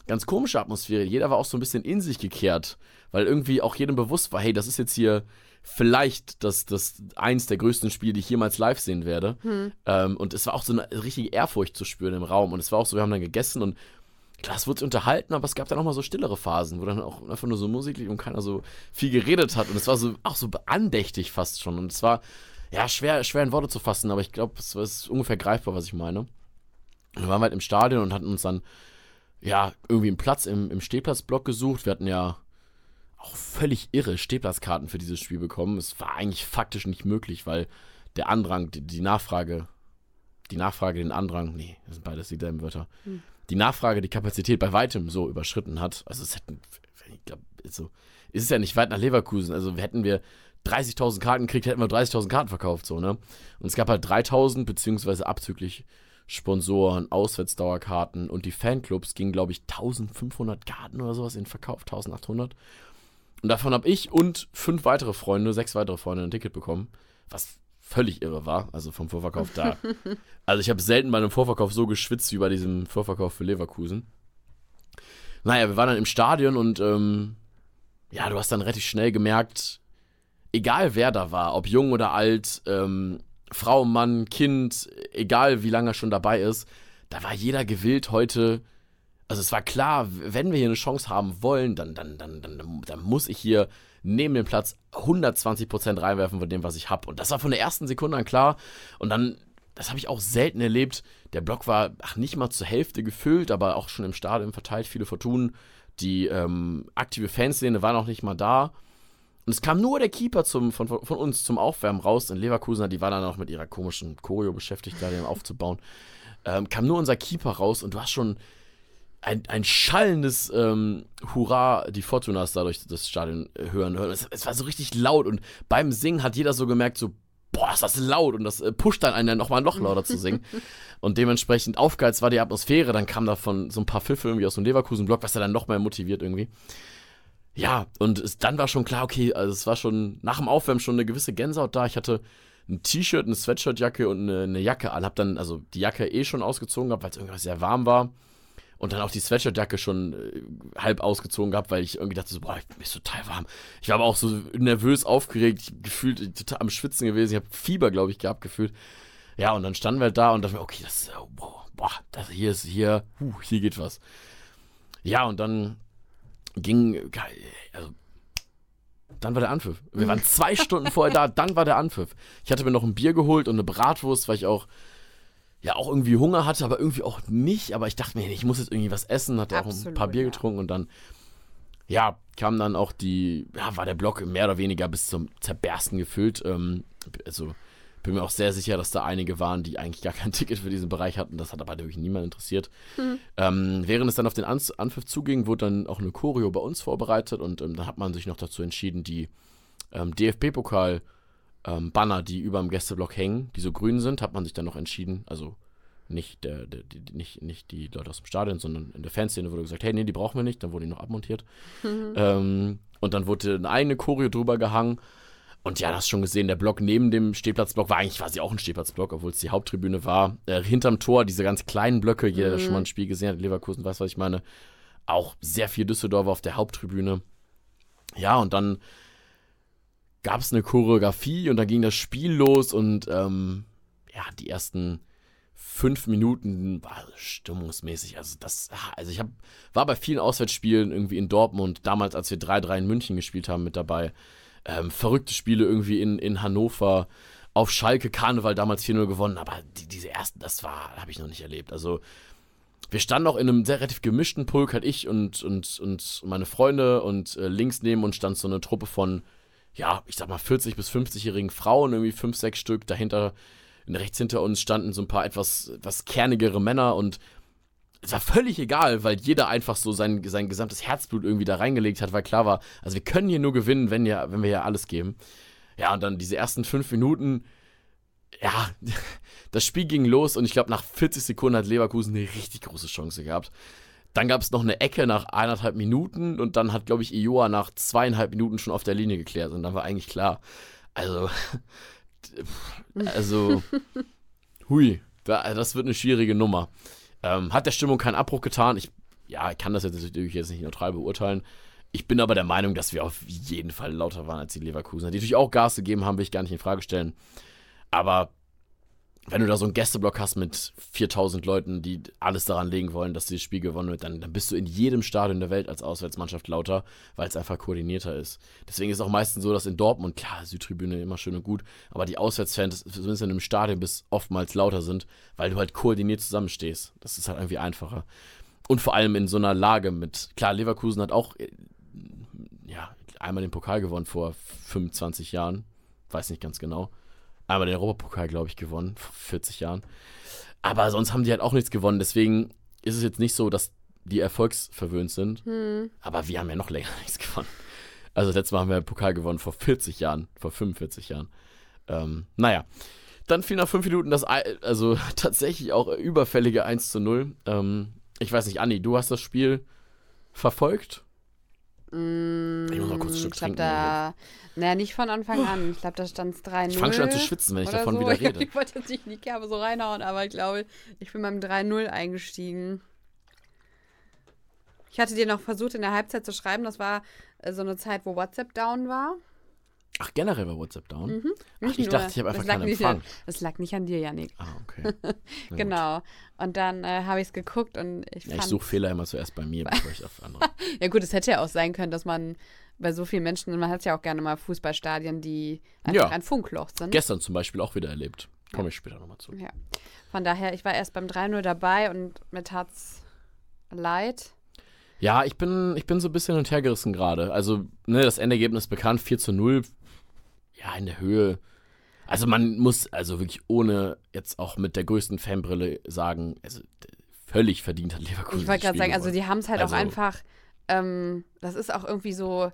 ganz komische Atmosphäre. Jeder war auch so ein bisschen in sich gekehrt, weil irgendwie auch jedem bewusst war, hey, das ist jetzt hier vielleicht das, das eins der größten Spiele, die ich jemals live sehen werde. Hm. Ähm, und es war auch so eine richtige Ehrfurcht zu spüren im Raum. Und es war auch so, wir haben dann gegessen und klar, es wurde unterhalten, aber es gab dann auch mal so stillere Phasen, wo dann auch einfach nur so Musik lief und keiner so viel geredet hat. Und es war so auch so andächtig fast schon. Und es war, ja, schwer, schwer in Worte zu fassen, aber ich glaube, es ist ungefähr greifbar, was ich meine. Und wir waren halt im Stadion und hatten uns dann, ja, irgendwie einen Platz im, im Stehplatzblock gesucht. Wir hatten ja auch völlig irre Stehplatzkarten für dieses Spiel bekommen. Es war eigentlich faktisch nicht möglich, weil der Andrang, die, die Nachfrage, die Nachfrage, den Andrang, nee, das sind beides dieselben Wörter, hm. die Nachfrage, die Kapazität bei weitem so überschritten hat. Also es hätten, ich glaube, so, ist es ja nicht weit nach Leverkusen. Also hätten wir dreißigtausend Karten gekriegt, hätten wir dreißigtausend Karten verkauft, so, ne? Und es gab halt dreitausend, beziehungsweise abzüglich Sponsoren, Auswärtsdauerkarten und die Fanclubs gingen, glaube ich, eintausendfünfhundert Karten oder sowas in den Verkauf, eintausendachthundert. Und davon habe ich und fünf weitere Freunde, sechs weitere Freunde ein Ticket bekommen, was völlig irre war, also vom Vorverkauf da. Also ich habe selten bei einem Vorverkauf so geschwitzt wie bei diesem Vorverkauf für Leverkusen. Naja, wir waren dann im Stadion und ähm, ja, du hast dann relativ schnell gemerkt, egal wer da war, ob jung oder alt, ähm, Frau, Mann, Kind, egal wie lange er schon dabei ist, da war jeder gewillt heute, also es war klar, wenn wir hier eine Chance haben wollen, dann, dann, dann, dann, dann muss ich hier neben dem Platz hundertzwanzig Prozent reinwerfen von dem, was ich habe. Und das war von der ersten Sekunde an klar. Und dann, das habe ich auch selten erlebt, der Block war ach, nicht mal zur Hälfte gefüllt, aber auch schon im Stadion verteilt, viele Fortunen. Die ähm, aktive Fanszene war noch nicht mal da. Und es kam nur der Keeper zum, von, von uns zum Aufwärmen raus. In Leverkusen, die war dann auch mit ihrer komischen Choreo beschäftigt, da den aufzubauen. Ähm, kam nur unser Keeper raus und du hast schon ein, ein schallendes ähm, Hurra, die Fortunas dadurch das Stadion äh, hören hören. Es, es war so richtig laut und beim Singen hat jeder so gemerkt, so, boah, ist das laut und das äh, pusht dann einen dann nochmal noch lauter zu singen. Und dementsprechend aufgeheizt war die Atmosphäre, dann kam davon so ein paar Pfiffe irgendwie aus dem Leverkusen-Block, was ja dann noch mehr motiviert irgendwie. Ja, und es, dann war schon klar, okay, also es war schon nach dem Aufwärmen schon eine gewisse Gänsehaut da. Ich hatte ein T-Shirt, eine Sweatshirtjacke und eine, eine Jacke an, hab dann also die Jacke eh schon ausgezogen gehabt, weil es irgendwie sehr warm war. Und dann auch die Sweatshirtjacke schon äh, halb ausgezogen gehabt, weil ich irgendwie dachte so, boah, mir ist total warm. Ich war aber auch so nervös, aufgeregt, ich gefühlt total am Schwitzen gewesen. Ich habe Fieber, glaube ich, gehabt, gefühlt. Ja, und dann standen wir halt da und dachten, okay, das, boah, boah, das hier ist, hier, huh, hier geht was. Ja, und dann ging, also, dann war der Anpfiff. Wir waren zwei Stunden vorher da, dann war der Anpfiff. Ich hatte mir noch ein Bier geholt und eine Bratwurst, weil ich auch ja auch irgendwie Hunger hatte, aber irgendwie auch nicht. Aber ich dachte mir, ich muss jetzt irgendwie was essen. Hatte Absolut, auch ein paar Bier ja. getrunken und dann, ja, kam dann auch die, ja, war der Block mehr oder weniger bis zum Zerbersten gefüllt. Ähm, also bin mir auch sehr sicher, dass da einige waren, die eigentlich gar kein Ticket für diesen Bereich hatten. Das hat aber wirklich niemand interessiert. Mhm. Ähm, während es dann auf den An- Anpfiff zuging, wurde dann auch eine Choreo bei uns vorbereitet und ähm, dann hat man sich noch dazu entschieden, die ähm, D F B-Pokal Ähm, Banner, die über dem Gästeblock hängen, die so grün sind, hat man sich dann noch entschieden, also nicht, der, der, die, nicht, nicht die Leute aus dem Stadion, sondern in der Fanszene wurde gesagt, hey, nee, die brauchen wir nicht, dann wurden die noch abmontiert. Mhm. Ähm, und dann wurde eine eigene Choreo drüber gehangen und ja, du hast schon gesehen, der Block neben dem Stehplatzblock war eigentlich quasi auch ein Stehplatzblock, obwohl es die Haupttribüne war. Äh, hinterm Tor, diese ganz kleinen Blöcke, jeder, der mhm. schon mal ein Spiel gesehen hat, Leverkusen weiß, was ich meine, auch sehr viel Düsseldorfer auf der Haupttribüne. Ja, und dann gab es eine Choreografie und dann ging das Spiel los und ähm, ja, die ersten fünf Minuten war stimmungsmäßig, also das, also ich hab, war bei vielen Auswärtsspielen irgendwie in Dortmund, damals als wir drei drei in München gespielt haben mit dabei, ähm, verrückte Spiele irgendwie in, in Hannover, auf Schalke, Karneval damals vier null gewonnen, aber die, diese ersten, das war, habe ich noch nicht erlebt, also wir standen auch in einem sehr relativ gemischten Pulk, halt ich und, und, und meine Freunde und äh, links neben uns stand so eine Truppe von ja, ich sag mal vierzig- bis fünfzigjährigen Frauen, irgendwie fünf, sechs Stück. Dahinter, rechts hinter uns standen so ein paar etwas, etwas kernigere Männer und es war völlig egal, weil jeder einfach so sein, sein gesamtes Herzblut irgendwie da reingelegt hat, weil klar war, also wir können hier nur gewinnen, wenn, ja, wenn wir ja alles geben. Ja, und dann diese ersten fünf Minuten, ja, das Spiel ging los und ich glaube, nach vierzig Sekunden hat Leverkusen eine richtig große Chance gehabt. Dann gab es noch eine Ecke nach eineinhalb Minuten und dann hat, glaube ich, Ioa nach zweieinhalb Minuten schon auf der Linie geklärt. Und dann war eigentlich klar, also, also, hui, das wird eine schwierige Nummer. Ähm, hat der Stimmung keinen Abbruch getan. Ich ja, ich kann das jetzt natürlich jetzt nicht neutral beurteilen. Ich bin aber der Meinung, dass wir auf jeden Fall lauter waren als die Leverkusener, die natürlich auch Gas gegeben haben, will ich gar nicht in Frage stellen. Aber wenn du da so einen Gästeblock hast mit viertausend Leuten, die alles daran legen wollen, dass dieses Spiel gewonnen wird, dann, dann bist du in jedem Stadion der Welt als Auswärtsmannschaft lauter, weil es einfach koordinierter ist. Deswegen ist es auch meistens so, dass in Dortmund, klar, Südtribüne immer schön und gut, aber die Auswärtsfans, zumindest in einem Stadion, bis oftmals lauter sind, weil du halt koordiniert zusammenstehst. Das ist halt irgendwie einfacher. Und vor allem in so einer Lage mit, klar, Leverkusen hat auch ja, einmal den Pokal gewonnen vor fünfundzwanzig Jahren, weiß nicht ganz genau. Einmal den Europapokal, glaube ich, gewonnen, vor vierzig Jahren. Aber sonst haben die halt auch nichts gewonnen. Deswegen ist es jetzt nicht so, dass die erfolgsverwöhnt sind. Hm. Aber wir haben ja noch länger nichts gewonnen. Also das letzte Mal haben wir den Pokal gewonnen vor vierzig Jahren, vor fünfundvierzig Jahren. Ähm, naja, dann fiel nach fünf Minuten das, also tatsächlich auch überfällige eins zu null. Ähm, ich weiß nicht, Anni, du hast das Spiel verfolgt? Mm, ich muss mal kurz ein Stück ich glaube, trinken. da, naja, nicht von Anfang an. Ich glaube, da stand es drei null. Ich fange schon an zu schwitzen, wenn ich davon so. wieder rede. Ich, ich wollte jetzt nicht in die Kerbe so reinhauen, aber ich glaube, ich bin beim drei null eingestiegen. Ich hatte dir noch versucht, in der Halbzeit zu schreiben. Das war äh, so eine Zeit, wo WhatsApp down war. Ach, generell war WhatsApp down? Mhm. Ach, ich Nur, dachte, ich habe einfach keinen nicht, Empfang. Das lag nicht an dir, Yannick. Ah, okay. Genau. Und dann äh, habe ich es geguckt und ich ja, fand... Ich suche Fehler immer zuerst bei mir, bevor ich auf andere... Ja gut, es hätte ja auch sein können, dass man bei so vielen Menschen, man hat ja auch gerne mal Fußballstadien, die einfach Ja. ein Funkloch sind. Gestern zum Beispiel auch wieder erlebt. Komme Ja. ich später nochmal zu. Ja. Von daher, ich war erst beim drei null dabei und mir tat's leid. Ja, ich bin, ich bin so ein bisschen hin und her gerissen gerade. Also, ne, das Endergebnis bekannt, vier zu null. Ja, in der Höhe. Also man muss also wirklich ohne jetzt auch mit der größten Fanbrille sagen, also völlig verdient hat Leverkusen. Ich wollte gerade das Spiel sagen, also gewonnen. die haben es halt Also- auch einfach, ähm, das ist auch irgendwie so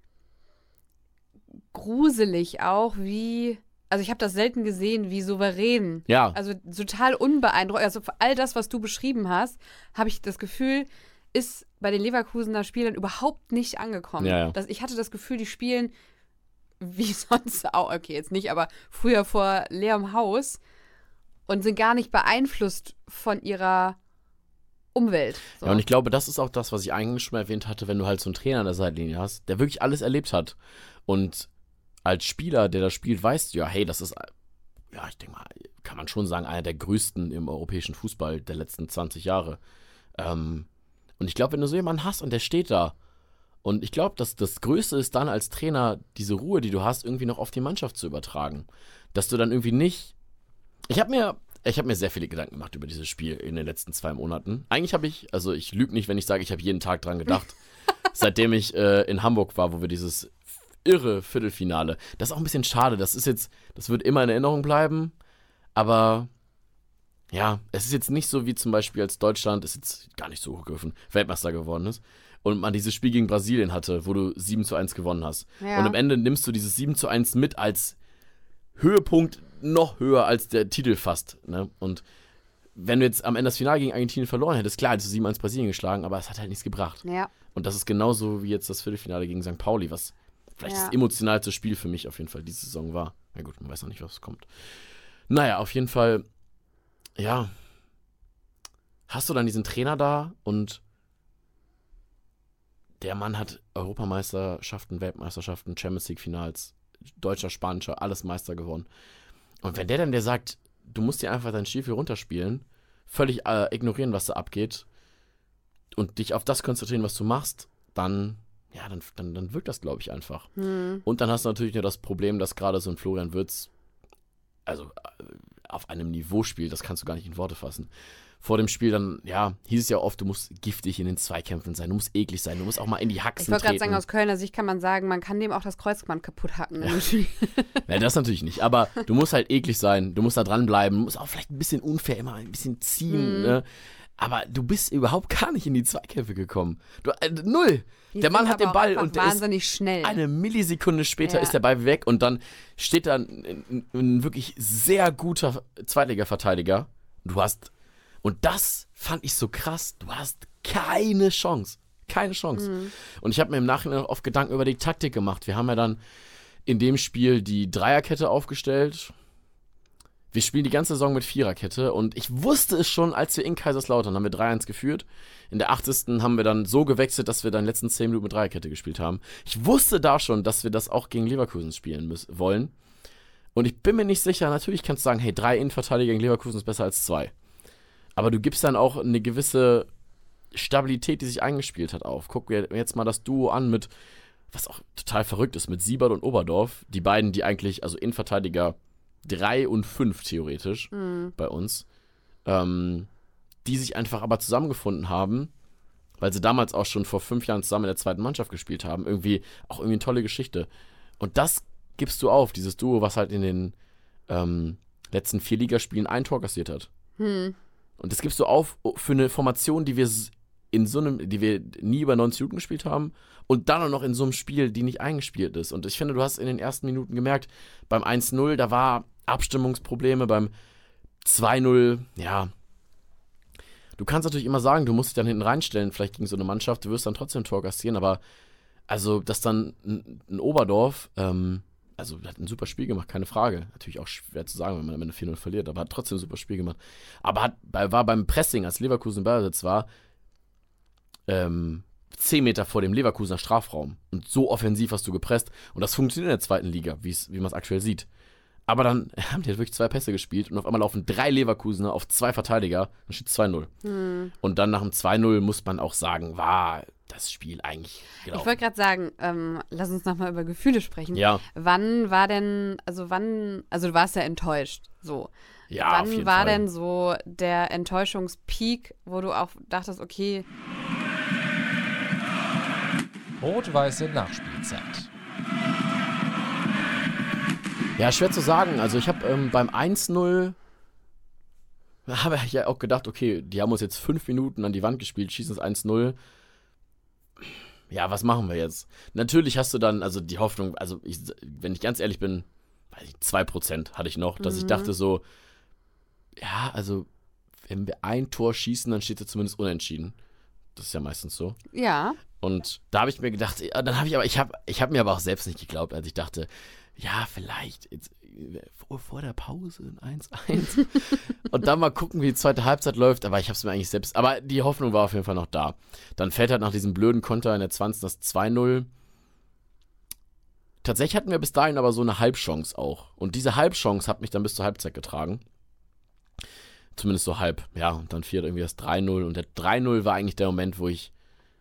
gruselig auch, wie, also ich habe das selten gesehen, wie souverän. Ja, Also total unbeeindruckend. Also für all das, was du beschrieben hast, habe ich das Gefühl, ist bei den Leverkusener Spielern überhaupt nicht angekommen. Ja, ja. Das, ich hatte das Gefühl, die spielen wie sonst auch, okay, jetzt nicht, aber früher vor leerem Haus und sind gar nicht beeinflusst von ihrer Umwelt. So. ja, und ich glaube, das ist auch das, was ich eigentlich schon mal erwähnt hatte, wenn du halt so einen Trainer an der Seitenlinie hast, der wirklich alles erlebt hat. Und als Spieler, der das spielt, weißt du ja, hey, das ist, ja, ich denke mal, kann man schon sagen, einer der größten im europäischen Fußball der letzten zwanzig Jahre. Ähm, und ich glaube, wenn du so jemanden hast und der steht da, und ich glaube, dass das Größte ist dann als Trainer, diese Ruhe, die du hast, irgendwie noch auf die Mannschaft zu übertragen. Dass du dann irgendwie nicht. Ich habe mir, ich habe mir sehr viele Gedanken gemacht über dieses Spiel in den letzten zwei Monaten. Eigentlich habe ich, also ich lüge nicht, wenn ich sage, ich habe jeden Tag dran gedacht. Seitdem ich äh, in Hamburg war, wo wir dieses irre Viertelfinale. Das ist auch ein bisschen schade. Das ist jetzt, das wird immer in Erinnerung bleiben. Aber ja, es ist jetzt nicht so wie zum Beispiel, als Deutschland, ist jetzt gar nicht so hochgegriffen, Weltmeister geworden ist. Und man dieses Spiel gegen Brasilien hatte, wo du sieben zu eins gewonnen hast. Ja. Und am Ende nimmst du dieses sieben zu eins mit als Höhepunkt noch höher als der Titel fast. Ne? Und wenn du jetzt am Ende das Finale gegen Argentinien verloren hättest, klar, hättest du sieben eins Brasilien geschlagen, aber es hat halt nichts gebracht. Ja. Und das ist genauso wie jetzt das Viertelfinale gegen Sankt Pauli, was vielleicht Ja. das emotionalste Spiel für mich auf jeden Fall diese Saison war. Na gut, man weiß noch nicht, was kommt. Naja, auf jeden Fall, ja, hast du dann diesen Trainer da und der Mann hat Europameisterschaften, Weltmeisterschaften, Champions League-Finals, deutscher, spanischer, alles Meister gewonnen. Und wenn der dann der sagt, du musst dir einfach deinen Stiefel runterspielen, völlig äh, ignorieren, was da abgeht und dich auf das konzentrieren, was du machst, dann, ja, dann, dann, dann wirkt das, glaube ich, einfach. Hm. Und dann hast du natürlich nur das Problem, dass gerade so ein Florian Wirtz, also äh, auf einem Niveau spielt, das kannst du gar nicht in Worte fassen. Vor dem Spiel dann, ja, hieß es ja oft, du musst giftig in den Zweikämpfen sein, du musst eklig sein, du musst auch mal in die Ich Haxen wollte gerade treten. sagen, aus Kölner Sicht kann man sagen, man kann dem auch das Kreuzband kaputt hacken. Ja. Ja, das natürlich nicht, aber du musst halt eklig sein, du musst da dranbleiben, du musst auch vielleicht ein bisschen unfair immer ein bisschen ziehen, Mhm. ne? Aber du bist überhaupt gar nicht in die Zweikämpfe gekommen. Du, äh, null. Die Der Mann sind hat den aber auch Ball einfach und der ist wahnsinnig schnell. eine Millisekunde später Ja. ist der Ball weg und dann steht da ein, ein, ein wirklich sehr guter Zweitliga-Verteidiger. Du hast, und das fand ich so krass, du hast keine Chance. Keine Chance. Mhm. Und ich habe mir im Nachhinein auch oft Gedanken über die Taktik gemacht. Wir haben ja dann in dem Spiel die Dreierkette aufgestellt. wir spielen die ganze Saison mit Viererkette und ich wusste es schon, als wir in Kaiserslautern haben wir drei eins geführt. In der achtzigsten haben wir dann so gewechselt, dass wir dann in den letzten zehn Minuten mit Dreierkette gespielt haben. Ich wusste da schon, dass wir das auch gegen Leverkusen spielen müssen, wollen. Und ich bin mir nicht sicher, natürlich kannst du sagen, hey, drei Innenverteidiger gegen Leverkusen ist besser als zwei. Aber du gibst dann auch eine gewisse Stabilität, die sich eingespielt hat, auf. Guck dir jetzt mal das Duo an mit, was auch total verrückt ist, mit Siebert und Oberdorf. Die beiden, die eigentlich, also Innenverteidiger drei und fünf theoretisch mhm. bei uns, ähm, die sich einfach aber zusammengefunden haben, weil sie damals auch schon vor fünf Jahren zusammen in der zweiten Mannschaft gespielt haben. Irgendwie auch irgendwie eine tolle Geschichte. Und das gibst du auf, dieses Duo, was halt in den ähm, letzten vier Ligaspielen ein Tor kassiert hat. Mhm. Und das gibst du auf für eine Formation, die wir in so einem, die wir nie über neunzig Minuten gespielt haben und dann auch noch in so einem Spiel, die nicht eingespielt ist. Und ich finde, du hast in den ersten Minuten gemerkt, beim eins null, da war Abstimmungsprobleme, beim zwei null, ja, du kannst natürlich immer sagen, du musst dich dann hinten reinstellen, vielleicht gegen so eine Mannschaft, du wirst dann trotzdem ein Tor kassieren, aber also, dass dann ein, ein Oberdorf, ähm, also hat ein super Spiel gemacht, keine Frage, natürlich auch schwer zu sagen, wenn man am Ende vier null verliert, aber hat trotzdem ein super Spiel gemacht, aber hat, war beim Pressing, als Leverkusen im Ballbesitz war, ähm, zehn Meter vor dem Leverkusener Strafraum und so offensiv hast du gepresst und das funktioniert in der zweiten Liga, wie man es aktuell sieht. Aber dann haben die halt wirklich zwei Pässe gespielt und auf einmal laufen drei Leverkusener auf zwei Verteidiger, dann steht zwei null. Hm. Und dann nach dem zwei null muss man auch sagen, war das Spiel eigentlich gelaufen. Ich wollte gerade sagen, ähm, lass uns nochmal über Gefühle sprechen. Ja. Wann war denn, also wann, also du warst ja enttäuscht, so. Ja, wann auf jeden war Fall. denn so der Enttäuschungspeak, wo du auch dachtest, okay. Rot-weiße Nachspielzeit. Ja, schwer zu sagen. Also ich habe ähm, beim eins null habe ich ja auch gedacht, okay, die haben uns jetzt fünf Minuten an die Wand gespielt, schießen es eins null. Ja, was machen wir jetzt? Natürlich hast du dann, also die Hoffnung, also ich, wenn ich ganz ehrlich bin, weiß ich, zwei Prozent hatte ich noch, dass mhm. ich dachte so, ja, also wenn wir ein Tor schießen, dann steht es zumindest unentschieden. Das ist ja meistens so. Ja. Und da habe ich mir gedacht, ja, dann habe ich aber, ich habe ich hab mir aber auch selbst nicht geglaubt, als ich dachte, ja, vielleicht jetzt, vor, vor der Pause ein eins eins und dann mal gucken, wie die zweite Halbzeit läuft, aber ich habe es mir eigentlich selbst, aber die Hoffnung war auf jeden Fall noch da. Dann fällt halt nach diesem blöden Konter in der zwanzigsten das zwei null. Tatsächlich hatten wir bis dahin aber so eine Halbchance auch und diese Halbchance hat mich dann bis zur Halbzeit getragen. Zumindest so halb, ja, und dann fiel irgendwie das drei null und der drei null war eigentlich der Moment, wo ich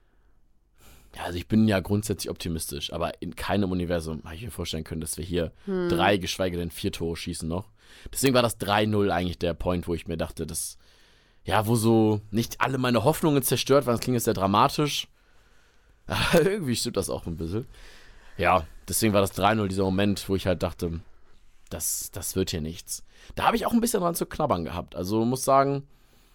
ja, also ich bin ja grundsätzlich optimistisch, aber in keinem Universum habe ich mir vorstellen können, dass wir hier hm. drei, geschweige denn vier Tore schießen noch. Deswegen war das drei null eigentlich der Point, wo ich mir dachte, dass, ja, wo so nicht alle meine Hoffnungen zerstört waren, das klingt jetzt sehr dramatisch, aber irgendwie stimmt das auch ein bisschen. Ja, deswegen war das drei null dieser Moment, wo ich halt dachte, das, das wird hier nichts. Da habe ich auch ein bisschen dran zu knabbern gehabt, also muss sagen,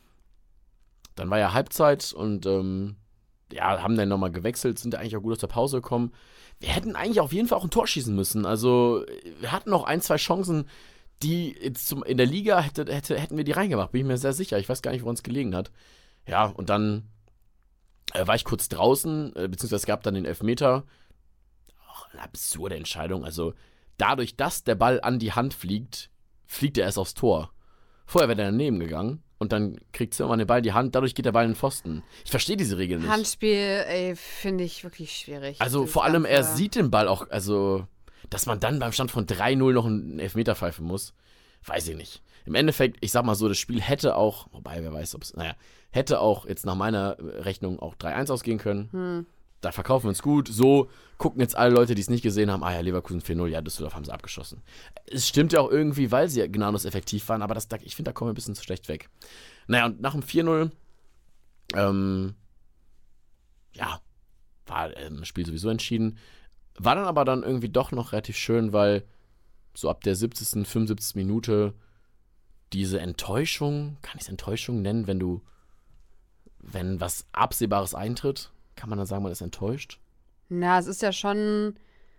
dann war ja Halbzeit und, ähm, ja, haben dann nochmal gewechselt, sind eigentlich auch gut aus der Pause gekommen. Wir hätten eigentlich auf jeden Fall auch ein Tor schießen müssen. Also, wir hatten noch ein, zwei Chancen, die jetzt zum, in der Liga hätte, hätte, hätten wir die reingemacht, bin ich mir sehr sicher. Ich weiß gar nicht, woran es gelegen hat. Ja, und dann äh, war ich kurz draußen, äh, beziehungsweise es gab dann den Elfmeter. Auch eine absurde Entscheidung. Also, dadurch, dass der Ball an die Hand fliegt, fliegt er erst aufs Tor. Vorher wäre er daneben gegangen. Und dann kriegt Zimmermann den Ball in die Hand, dadurch geht der Ball in den Pfosten. Ich verstehe diese Regel nicht. Handspiel, ey, finde ich wirklich schwierig. Also vor allem, er sieht den Ball auch, also, dass man dann beim Stand von drei null noch einen Elfmeter pfeifen muss, weiß ich nicht. Im Endeffekt, ich sag mal so, das Spiel hätte auch, wobei, wer weiß, ob es, naja, hätte auch jetzt nach meiner Rechnung auch drei eins ausgehen können. Hm. Da verkaufen wir uns gut. So gucken jetzt alle Leute, die es nicht gesehen haben, ah ja, Leverkusen vier null, ja, Düsseldorf haben sie abgeschossen. Es stimmt ja auch irgendwie, weil sie genau das effektiv waren, aber das, ich finde, da kommen wir ein bisschen zu schlecht weg. Naja, und nach dem vier null, ähm, ja, war ähm, das Spiel sowieso entschieden. War dann aber dann irgendwie doch noch relativ schön, weil so ab der siebzigsten, fünfundsiebzigsten Minute diese Enttäuschung, kann ich es Enttäuschung nennen, wenn du, wenn was Absehbares eintritt? Kann man dann sagen, man ist enttäuscht? Na, es ist ja schon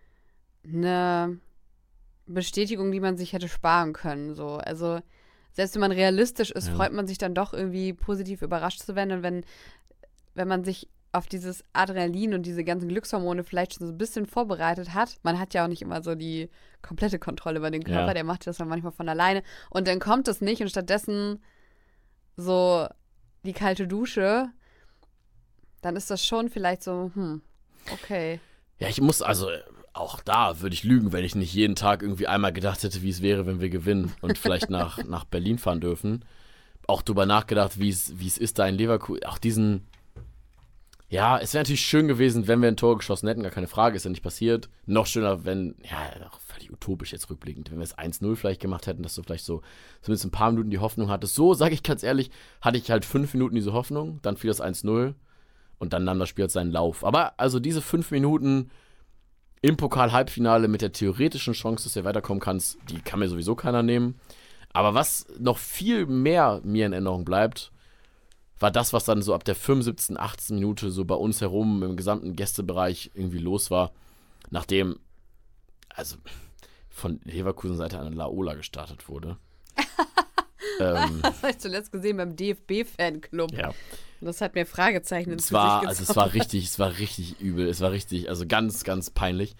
eine Bestätigung, die man sich hätte sparen können. So. Also, selbst wenn man realistisch ist, ja. freut man sich dann doch irgendwie positiv überrascht zu werden. Und wenn, wenn man sich auf dieses Adrenalin und diese ganzen Glückshormone vielleicht schon so ein bisschen vorbereitet hat. Man hat ja auch nicht immer so die komplette Kontrolle über den Körper, Ja. der macht das dann manchmal von alleine. Und dann kommt es nicht und stattdessen so die kalte Dusche, dann ist das schon vielleicht so, hm, okay. Ja, ich muss, also auch da würde ich lügen, wenn ich nicht jeden Tag irgendwie einmal gedacht hätte, wie es wäre, wenn wir gewinnen und vielleicht nach, nach Berlin fahren dürfen. Auch drüber nachgedacht, wie es, wie es ist da in Leverkusen. Auch diesen, ja, es wäre natürlich schön gewesen, wenn wir ein Tor geschossen hätten, gar keine Frage, ist ja nicht passiert. Noch schöner, wenn, ja, auch völlig utopisch jetzt rückblickend, wenn wir es eins null vielleicht gemacht hätten, dass du vielleicht so zumindest ein paar Minuten die Hoffnung hattest. So, sage ich ganz ehrlich, hatte ich halt fünf Minuten diese Hoffnung, dann fiel das eins null und dann nahm das Spiel halt seinen Lauf. Aber also diese fünf Minuten im Pokal-Halbfinale mit der theoretischen Chance, dass du weiterkommen kannst, die kann mir sowieso keiner nehmen. Aber was noch viel mehr mir in Erinnerung bleibt, war das, was dann so ab der fünfundsiebzigsten, achtzehnten Minute so bei uns herum im gesamten Gästebereich irgendwie los war, nachdem, also von Leverkusen-Seite eine Laola gestartet wurde. ähm, Das habe ich zuletzt gesehen beim D F B-Fanclub. ja. Und das hat mir Fragezeichen ins Es war, Gesicht also es war richtig, es war richtig übel, es war richtig, also ganz, ganz peinlich.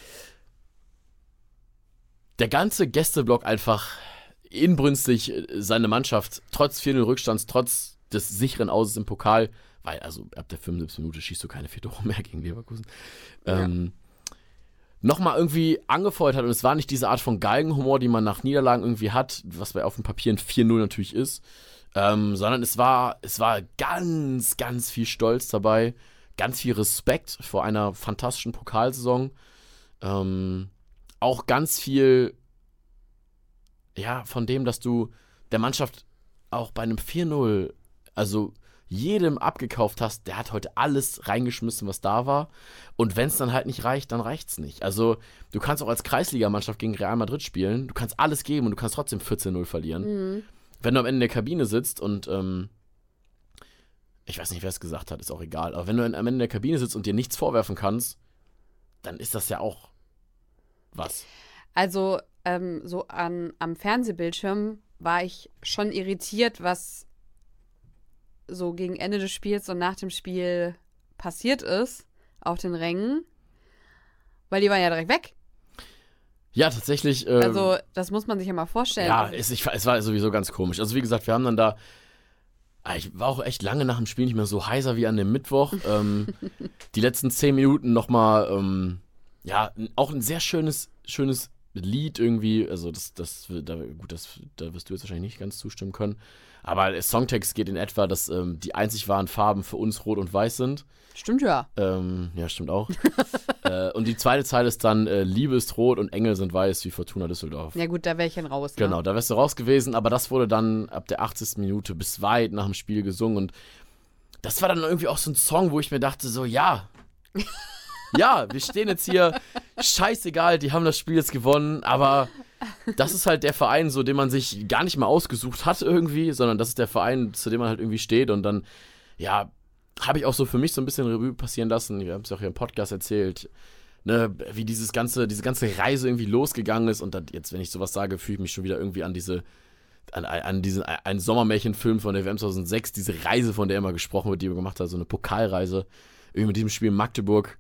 Der ganze Gästeblock einfach inbrünstig seine Mannschaft, trotz vier null Rückstands, trotz des sicheren Auses im Pokal, weil also ab der fünfundsiebzigsten Minute schießt du keine vier Tore mehr gegen Leverkusen, Ja. ähm, nochmal irgendwie angefeuert hat. Und es war nicht diese Art von Galgenhumor, die man nach Niederlagen irgendwie hat, was bei auf dem Papier ein vier null natürlich ist, ähm, sondern es war, es war ganz, ganz viel Stolz dabei, ganz viel Respekt vor einer fantastischen Pokalsaison, ähm, auch ganz viel, ja, von dem, dass du der Mannschaft auch bei einem vier null, also jedem abgekauft hast, der hat heute alles reingeschmissen, was da war. Und wenn es dann halt nicht reicht, dann reicht's nicht. Also du kannst auch als Kreisligamannschaft gegen Real Madrid spielen, du kannst alles geben und du kannst trotzdem vierzehn null verlieren. Mhm. Wenn du am Ende in der Kabine sitzt und ähm, ich weiß nicht, wer es gesagt hat, ist auch egal, aber wenn du am Ende in der Kabine sitzt und dir nichts vorwerfen kannst, dann ist das ja auch was. Also ähm, so an, am Fernsehbildschirm war ich schon irritiert, was so gegen Ende des Spiels und nach dem Spiel passiert ist auf den Rängen, weil die waren ja direkt weg. Ja, tatsächlich. Ähm, Also das muss man sich ja mal vorstellen. ja, es, ich, es war sowieso ganz komisch. Also wie gesagt, wir haben dann da, ah, ich war auch echt lange nach dem Spiel nicht mehr so heiser wie an dem Mittwoch. ähm, die letzten zehn Minuten nochmal, ähm, ja, auch ein sehr schönes, schönes Lied irgendwie. Also das, das, da, gut, das, da wirst du jetzt wahrscheinlich nicht ganz zustimmen können. Aber der Songtext geht in etwa, dass ähm, die einzig wahren Farben für uns rot und weiß sind. Stimmt ja. Ähm, ja, stimmt auch. äh, und die zweite Zeile ist dann, äh, Liebe ist rot und Engel sind weiß wie Fortuna Düsseldorf. Ja gut, da wäre ich dann raus. Ne? Genau, da wärst du raus gewesen, aber das wurde dann ab der achtzigsten Minute bis weit nach dem Spiel gesungen und das war dann irgendwie auch so ein Song, wo ich mir dachte, so, ja, ja, wir stehen jetzt hier, scheißegal, die haben das Spiel jetzt gewonnen, aber das ist halt der Verein, so den man sich gar nicht mal ausgesucht hat irgendwie, sondern das ist der Verein, zu dem man halt irgendwie steht und dann, ja, habe ich auch so für mich so ein bisschen Revue passieren lassen, wir haben es ja auch hier im Podcast erzählt, ne, wie dieses ganze, diese ganze Reise irgendwie losgegangen ist und dann, jetzt, wenn ich sowas sage, fühle ich mich schon wieder irgendwie an diese, an, an diesen, einen Sommermärchenfilm von der W M zweitausendsechs, diese Reise, von der immer gesprochen wird, die wir gemacht haben, so eine Pokalreise, irgendwie mit diesem Spiel in Magdeburg,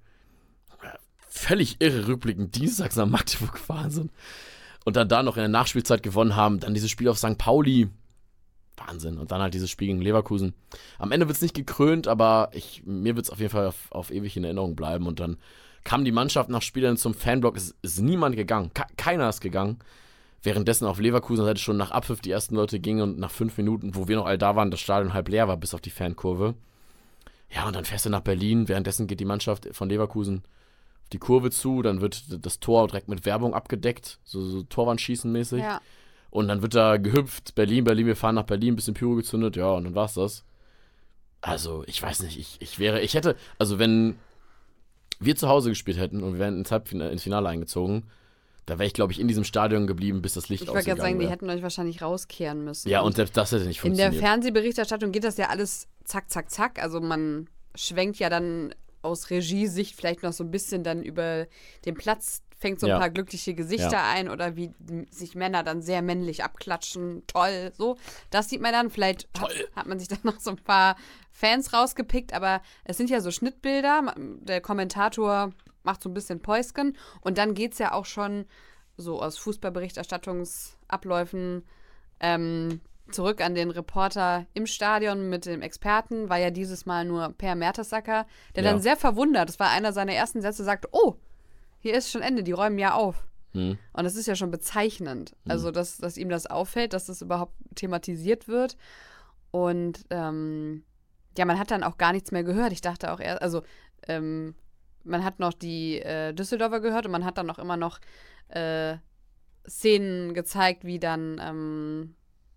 völlig irre rückblickend, dienstags nach Magdeburg Wahnsinn. Und dann da noch in der Nachspielzeit gewonnen haben, dann dieses Spiel auf Sankt Pauli, Wahnsinn. Und dann halt dieses Spiel gegen Leverkusen. Am Ende wird es nicht gekrönt, aber ich, mir wird es auf jeden Fall auf, auf ewig in Erinnerung bleiben. Und dann kam die Mannschaft nach Spielern zum Fanblock, es ist niemand gegangen, Ke- keiner ist gegangen. Währenddessen auf Leverkusener Seite schon nach Abpfiff die ersten Leute gingen und nach fünf Minuten, wo wir noch all da waren, das Stadion halb leer war, bis auf die Fankurve. Ja, und dann fährst du nach Berlin, währenddessen geht die Mannschaft von Leverkusen auf die Kurve zu, dann wird das Tor direkt mit Werbung abgedeckt, so, so Torwandschießen mäßig. Ja. Und dann wird da gehüpft, Berlin, Berlin, wir fahren nach Berlin, ein bisschen Pyro gezündet, ja, und dann war's das. Also, ich weiß nicht, ich, ich wäre, ich hätte, also wenn wir zu Hause gespielt hätten und wir wären ins Halbfinale, ins Finale eingezogen, da wäre ich, glaube ich, in diesem Stadion geblieben, bis das Licht Ich wollte ausgegangen gerade sagen, die wäre. hätten euch wahrscheinlich rauskehren müssen. Ja, und selbst das hätte nicht in der funktioniert. Fernsehberichterstattung geht das ja alles zack, zack, zack. Also man schwenkt ja dann aus Regiesicht vielleicht noch so ein bisschen dann über den Platz fängt so ein Ja. paar glückliche Gesichter Ja. ein oder wie m- sich Männer dann sehr männlich abklatschen. Toll, so. Das sieht man dann. Vielleicht hat, Toll. hat man sich dann noch so ein paar Fans rausgepickt, aber es sind ja so Schnittbilder. Ma- Der Kommentator macht so ein bisschen Päusken und dann geht es ja auch schon so aus Fußballberichterstattungsabläufen ähm, zurück an den Reporter im Stadion mit dem Experten, war ja dieses Mal nur Per Mertesacker, der Ja. dann sehr verwundert, das war einer seiner ersten Sätze, sagte, oh, hier ist schon Ende, die räumen ja auf. Hm. Und das ist ja schon bezeichnend, also dass, dass ihm das auffällt, dass das überhaupt thematisiert wird. Und ähm, ja, man hat dann auch gar nichts mehr gehört. Ich dachte auch erst, also ähm, man hat noch die äh, Düsseldorfer gehört und man hat dann auch immer noch äh, Szenen gezeigt, wie dann ähm,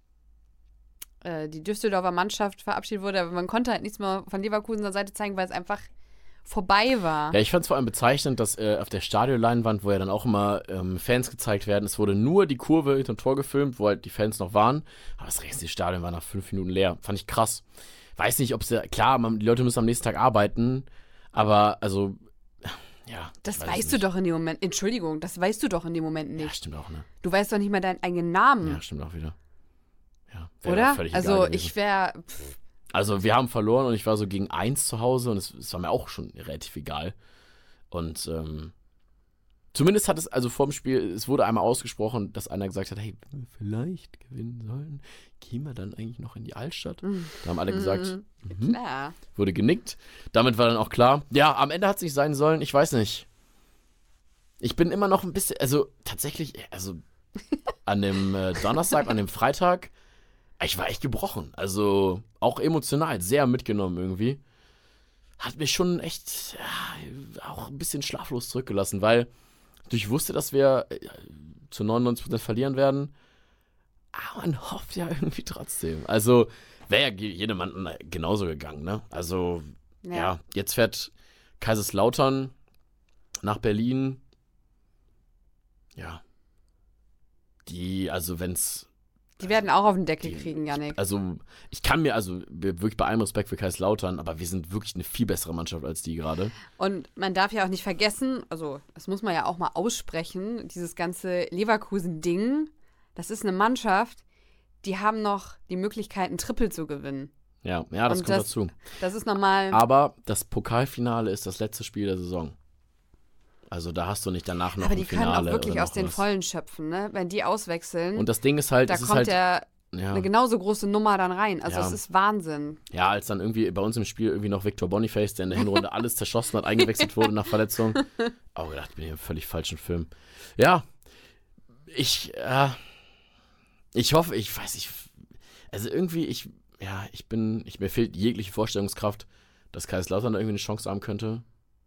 äh, die Düsseldorfer Mannschaft verabschiedet wurde. Aber man konnte halt nichts mehr von Leverkusener Seite zeigen, weil es einfach vorbei war. Ja, ich fand es vor allem bezeichnend, dass äh, auf der Stadionleinwand, wo ja dann auch immer ähm, Fans gezeigt werden, es wurde nur die Kurve hinterm Tor gefilmt, wo halt die Fans noch waren. Aber das restliche Stadion war nach fünf Minuten leer. Fand ich krass. Weiß nicht, ob es ja, klar, man, die Leute müssen am nächsten Tag arbeiten, aber also, ja. Das ich weiß weißt es du nicht. doch in dem Moment. Entschuldigung, das weißt du doch in dem Moment Ja, nicht. stimmt auch, ne? Du weißt doch nicht mal deinen eigenen Namen, Ja, stimmt auch wieder. Ja, wäre oder? auch völlig egal Also gewesen. ich wäre. Also wir haben verloren und ich war so gegen eins zu Hause und es, es war mir auch schon relativ egal. Und ähm, zumindest hat es, also vorm Spiel, es wurde einmal ausgesprochen, dass einer gesagt hat, hey, wenn wir vielleicht gewinnen sollen, gehen wir dann eigentlich noch in die Altstadt? Da haben alle gesagt, mhm. Klar. Wurde genickt. Damit war dann auch klar, ja, am Ende hat es nicht sein sollen, ich weiß nicht. Ich bin immer noch ein bisschen, also tatsächlich, also an dem äh, Donnerstag, an dem Freitag, ich war echt gebrochen. Also auch emotional sehr mitgenommen irgendwie. Hat mich schon echt ja, auch ein bisschen schlaflos zurückgelassen, weil ich wusste, dass wir äh, zu neunundneunzig Prozent verlieren werden. Aber man hofft ja irgendwie trotzdem. Also wäre ja ge- jedem Mann genauso gegangen, ne? Also Ja. ja, jetzt fährt Kaiserslautern nach Berlin. Ja. Die, also wenn's Die werden auch auf den Deckel Die- kriegen, Yannick. also, ich kann mir, also, wir- wirklich bei allem Respekt für Kaiserslautern, aber wir sind wirklich eine viel bessere Mannschaft als die gerade. Und man darf ja auch nicht vergessen, also das muss man ja auch mal aussprechen, dieses ganze Leverkusen-Ding, das ist eine Mannschaft, die haben noch die Möglichkeit, ein Triple zu gewinnen. Ja, ja, das Und kommt das- dazu. Das ist normal. Aber das Pokalfinale ist das letzte Spiel der Saison. Also, da hast du nicht danach noch Aber ein die können Finale auch wirklich oder aus noch den was. Vollen schöpfen, ne? Wenn die auswechseln, Und das Ding ist halt, da es ist kommt halt, ja ja, eine genauso große Nummer dann rein. Also Ja. es ist Wahnsinn. ja, als dann irgendwie bei uns im Spiel irgendwie noch Victor Boniface, der in der Hinrunde alles zerschossen hat, eingewechselt wurde nach Verletzung. Auch gedacht, ich bin hier im völlig falschen Film. Ja, ich, äh, ich hoffe, ich weiß nicht, also irgendwie, ich, ja, ich bin, ich, mir fehlt jegliche Vorstellungskraft, dass Kaiserslautern da irgendwie eine Chance haben könnte.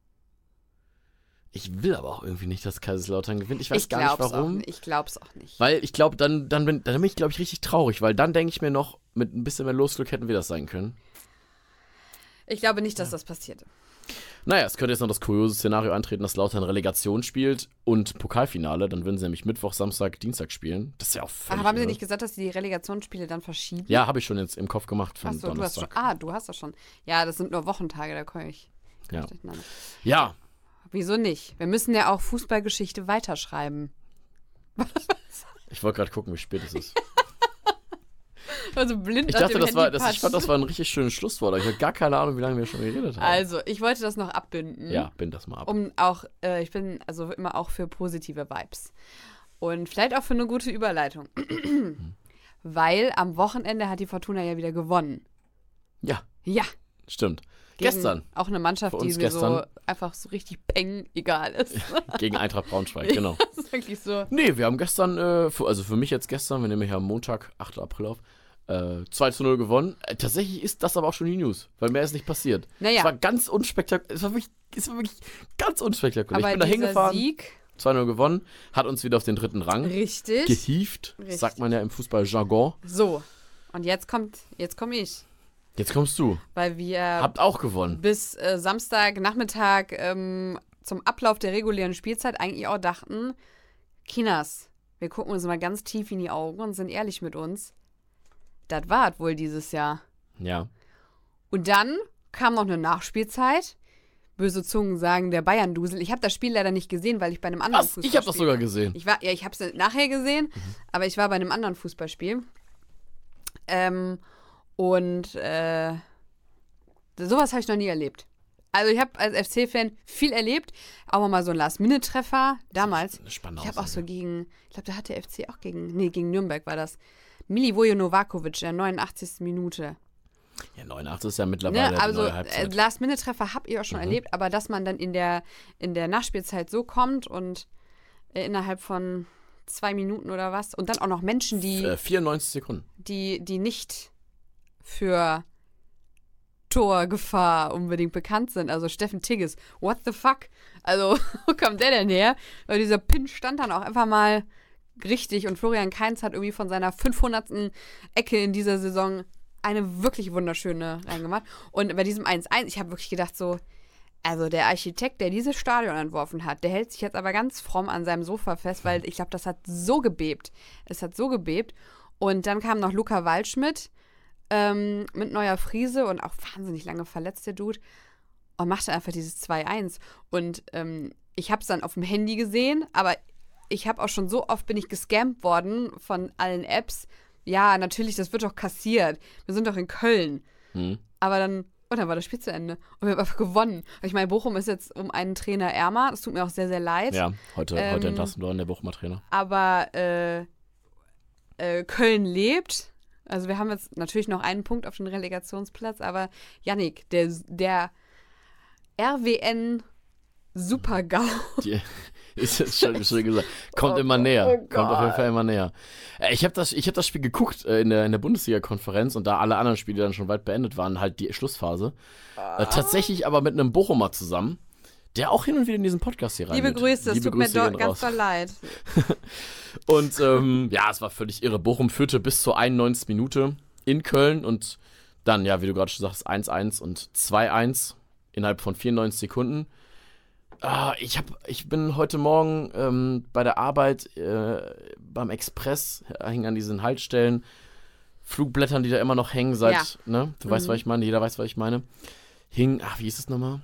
Ich will aber auch irgendwie nicht, dass Kaiserslautern gewinnt. Ich weiß ich gar nicht, glaub's warum. Auch, nicht. Ich glaub's auch nicht. Weil ich glaube, dann, dann, bin, dann bin ich, glaube ich, richtig traurig, weil dann denke ich mir noch, mit ein bisschen mehr Losglück hätten wir das sein können. Ich glaube nicht, dass das passiert. Naja, es könnte jetzt noch das kuriose Szenario eintreten, dass Lautern Relegation spielt und Pokalfinale. Dann würden sie nämlich Mittwoch, Samstag, Dienstag spielen. Das ist ja auch völlig Aber haben sie irre. nicht gesagt, dass sie die Relegationsspiele dann verschieben? Ja, habe ich schon jetzt im Kopf gemacht für Achso, du hast schon. Donnerstag. Ah, du hast das schon. Ja, das sind nur Wochentage, da komme ich. komm Ja. ich durcheinander. Ja, Wieso nicht? Wir müssen ja auch Fußballgeschichte weiterschreiben. ich wollte gerade gucken, wie spät es ist. Also blind Ich auf dachte, dem das war, Handy das, ich fand, patschen. das war ein richtig schönes Schlusswort. aber Ich habe gar keine Ahnung, wie lange wir schon geredet haben. Also, ich wollte das noch abbinden. ja, bind das mal ab. Um auch, äh, ich bin also immer auch für positive Vibes. Und vielleicht auch für eine gute Überleitung. Weil am Wochenende hat die Fortuna ja wieder gewonnen. Ja, Ja. stimmt. Gegen Gestern Auch eine Mannschaft, Für uns die mir so gestern. einfach so richtig peng egal ist. gegen Eintracht Braunschweig, genau. Das ist wirklich so. Nee, wir haben gestern, äh, für, also für mich jetzt gestern, wir nehmen hier am Montag, achter April auf, äh, zwei zu null gewonnen. Äh, tatsächlich ist das aber auch schon die News, weil mehr ist nicht passiert. Naja. Es war ganz unspektakulär, es war wirklich, es war wirklich ganz unspektakulär. Aber ich bin da dieser hingefahren, Sieg, zwei null gewonnen, hat uns wieder auf den dritten Rang richtig. gehievt, Richtig. sagt man ja im Fußball-Jargon. So. Und jetzt kommt, jetzt komme ich. Jetzt kommst du. Weil wir Habt auch gewonnen. bis äh, Samstagnachmittag ähm, zum Ablauf der regulären Spielzeit eigentlich auch dachten, Kinas, wir gucken uns mal ganz tief in die Augen und sind ehrlich mit uns. Das war es wohl dieses Jahr. Ja. Und dann kam noch eine Nachspielzeit böse Zungen sagen, der Bayern-Dusel. Ich habe das Spiel leider nicht gesehen, weil ich bei einem anderen Was? Fußballspiel... Ich habe das sogar gesehen. Ich war, ja, ich habe es nachher gesehen, mhm. aber ich war bei einem anderen Fußballspiel. Ähm, und äh, sowas habe ich noch nie erlebt. Also ich habe als F C-Fan viel erlebt. Auch mal so ein Last-Minute-Treffer. Damals. Ich habe auch so gegen, ich glaube, da hat der F C auch gegen, nee, gegen Nürnberg war das. Milivoje Novakovic, in der neunundachtzigsten Minute. Ja, neunundachtzig ist ja mittlerweile ne, also, die neue Halbzeit. Äh, Last-Minute-Treffer habe ich auch schon mhm. erlebt, aber dass man dann in der, in der Nachspielzeit so kommt und äh, innerhalb von zwei Minuten oder was und dann auch noch Menschen, die... Äh, vierundneunzig Sekunden. Die, die nicht für Torgefahr unbedingt bekannt sind. Also Steffen Tigges, what the fuck? Also, wo kommt der denn her? Weil dieser Pin stand dann auch einfach mal richtig und Florian Kainz hat irgendwie von seiner fünfhundertsten Ecke in dieser Saison eine wirklich wunderschöne reingemacht. Und bei diesem eins eins, ich habe wirklich gedacht so, also der Architekt, der dieses Stadion entworfen hat, der hält sich jetzt aber ganz fromm an seinem Sofa fest, weil ich glaube, das hat so gebebt. Es hat so gebebt. Und dann kam noch Luca Waldschmidt ähm, mit neuer Frise und auch wahnsinnig lange verletzt, der Dude. Und machte einfach dieses zwei eins. Und ähm, ich habe es dann auf dem Handy gesehen, aber ich habe auch schon so oft bin ich gescampt worden von allen Apps. Ja, natürlich, das wird doch kassiert. Wir sind doch in Köln. Hm. Aber dann, und dann war das Spiel zu Ende. Und wir haben einfach gewonnen. Ich meine, Bochum ist jetzt um einen Trainer ärmer. Das tut mir auch sehr, sehr leid. Ja, heute, ähm, heute entlassen worden, der Bochumer Trainer. Aber äh, äh, Köln lebt. Also wir haben jetzt natürlich noch einen Punkt auf den Relegationsplatz, aber Yannick, der, der R W N Super-GAU. Die, ist jetzt schon, schon gesagt. Kommt oh, immer näher. Oh Kommt auf jeden Fall immer näher. Ich habe das, ich hab das Spiel geguckt äh, in der, in der Bundesliga-Konferenz und da alle anderen Spiele dann schon weit beendet waren, halt die Schlussphase. Ah. Äh, tatsächlich aber mit einem Bochumer zusammen, der auch hin und wieder in diesen Podcast hier rein. Liebe Grüße, es tut mir do- ganz doll leid. Und ähm, ja, es war völlig irre. Bochum führte bis zur einundneunzigsten Minute in Köln und dann, ja, wie du gerade schon sagst, eins eins und zwei eins innerhalb von vierundneunzig Sekunden. Ah, ich, hab, ich bin heute Morgen ähm, bei der Arbeit äh, beim Express, hängen an diesen Haltestellen, Flugblättern, die da immer noch hängen seit, ja. ne, du mhm. weißt, was ich meine, jeder weiß, was ich meine, hing, ach, wie hieß es nochmal?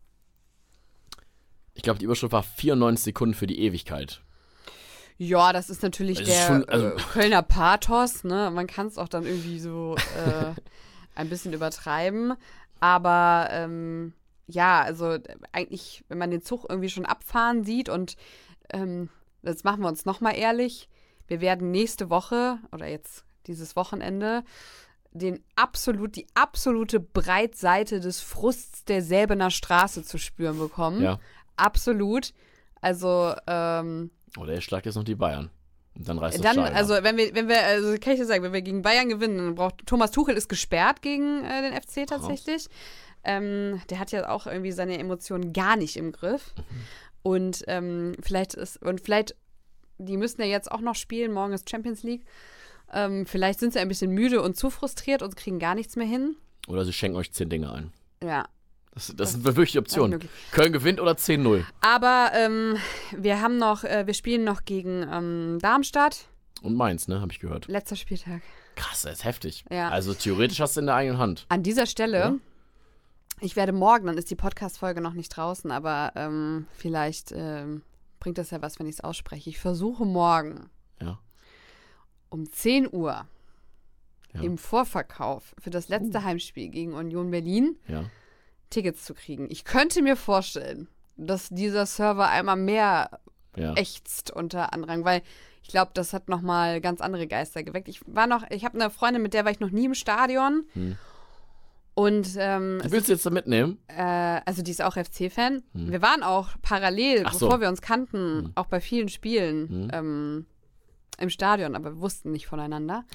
Ich glaube, die Überschrift war vierundneunzig Sekunden für die Ewigkeit. Ja, das ist natürlich das der ist schon, also, äh, Kölner Pathos, ne, man kann es auch dann irgendwie so äh, ein bisschen übertreiben, aber, ähm, ja, also eigentlich, wenn man den Zug irgendwie schon abfahren sieht und ähm, jetzt machen wir uns nochmal ehrlich, wir werden nächste Woche oder jetzt dieses Wochenende den absolut, die absolute Breitseite des Frusts der Säbener Straße zu spüren bekommen. Ja. Absolut. Also, ähm, Oder er schlagt jetzt noch die Bayern. Und dann reißt das Dann, Stadion. also wenn wir, wenn wir, also kann ich dir sagen, wenn wir gegen Bayern gewinnen, dann braucht Thomas Tuchel ist gesperrt gegen äh, den F C tatsächlich. Ähm, der hat ja auch irgendwie seine Emotionen gar nicht im Griff. Mhm. Und ähm, vielleicht ist, und vielleicht, die müssen ja jetzt auch noch spielen, morgen ist Champions League. Ähm, vielleicht sind sie ein bisschen müde und zu frustriert und kriegen gar nichts mehr hin. Oder sie schenken euch zehn Dinge ein. Ja. Das, das, das sind wirklich die Optionen. Köln gewinnt oder zehn null. Aber ähm, wir haben noch, äh, wir spielen noch gegen ähm, Darmstadt. Und Mainz, ne, habe ich gehört. Letzter Spieltag. Krass, das ist heftig. Ja. Also theoretisch hast du in der eigenen Hand. An dieser Stelle, ja? Ich werde morgen, dann ist die Podcast-Folge noch nicht draußen, aber ähm, vielleicht ähm, bringt das ja was, wenn ich es ausspreche. Ich versuche morgen ja. um zehn Uhr ja. im Vorverkauf für das letzte uh. Heimspiel gegen Union Berlin ja. Tickets zu kriegen. Ich könnte mir vorstellen, dass dieser Server einmal mehr ja. ächzt unter Andrang, weil ich glaube, das hat nochmal ganz andere Geister geweckt. Ich war noch, ich habe eine Freundin, mit der war ich noch nie im Stadion. Hm. Und ähm, du willst du jetzt da mitnehmen? Äh, also die ist auch F C-Fan. Hm. Wir waren auch parallel, so. bevor wir uns kannten, hm. auch bei vielen Spielen hm. ähm, im Stadion, aber wir wussten nicht voneinander.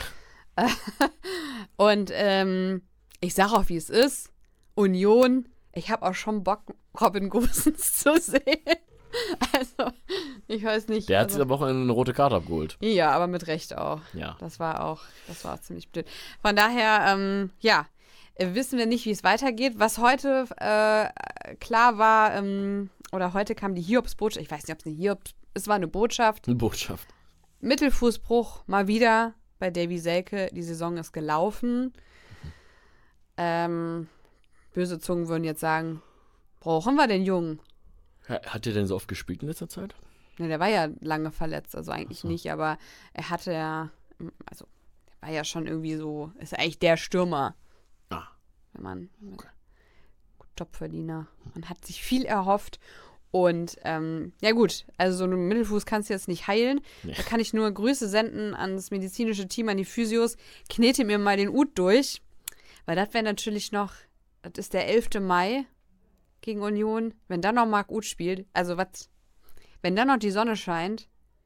Und ähm, ich sage auch, wie es ist. Union, ich habe auch schon Bock, Robin Gosens zu sehen. Also, ich weiß nicht. Der hat also, sich der Woche eine rote Karte abgeholt. Ja, aber mit Recht auch. Ja. Das war auch, das war auch ziemlich blöd. Von daher, ähm, ja, wissen wir nicht, wie es weitergeht. Was heute äh, klar war, ähm, oder heute kam die Hiobsbotschaft, ich weiß nicht, ob es eine Hiobs, es war eine Botschaft. Eine Botschaft. Mittelfußbruch, mal wieder bei Davy Selke. Die Saison ist gelaufen. Mhm. Ähm, böse Zungen würden jetzt sagen, Brauchen wir den Jungen? Hat der denn so oft gespielt in letzter Zeit? Ne, der war ja lange verletzt, also eigentlich Ach so. nicht, aber er hatte ja, also der war ja schon irgendwie so, ist ja eigentlich der Stürmer. Ah. Wenn man, Okay. Topverdiener. Man hat sich viel erhofft und, ähm, ja gut, also so einen Mittelfuß kannst du jetzt nicht heilen. Nee. Da kann ich nur Grüße senden ans medizinische Team, an die Physios. Knete mir mal den Ut durch, weil das wäre natürlich noch, das ist der elfte Mai gegen Union. Wenn dann noch Marc Uth spielt, also was, wenn dann noch die Sonne scheint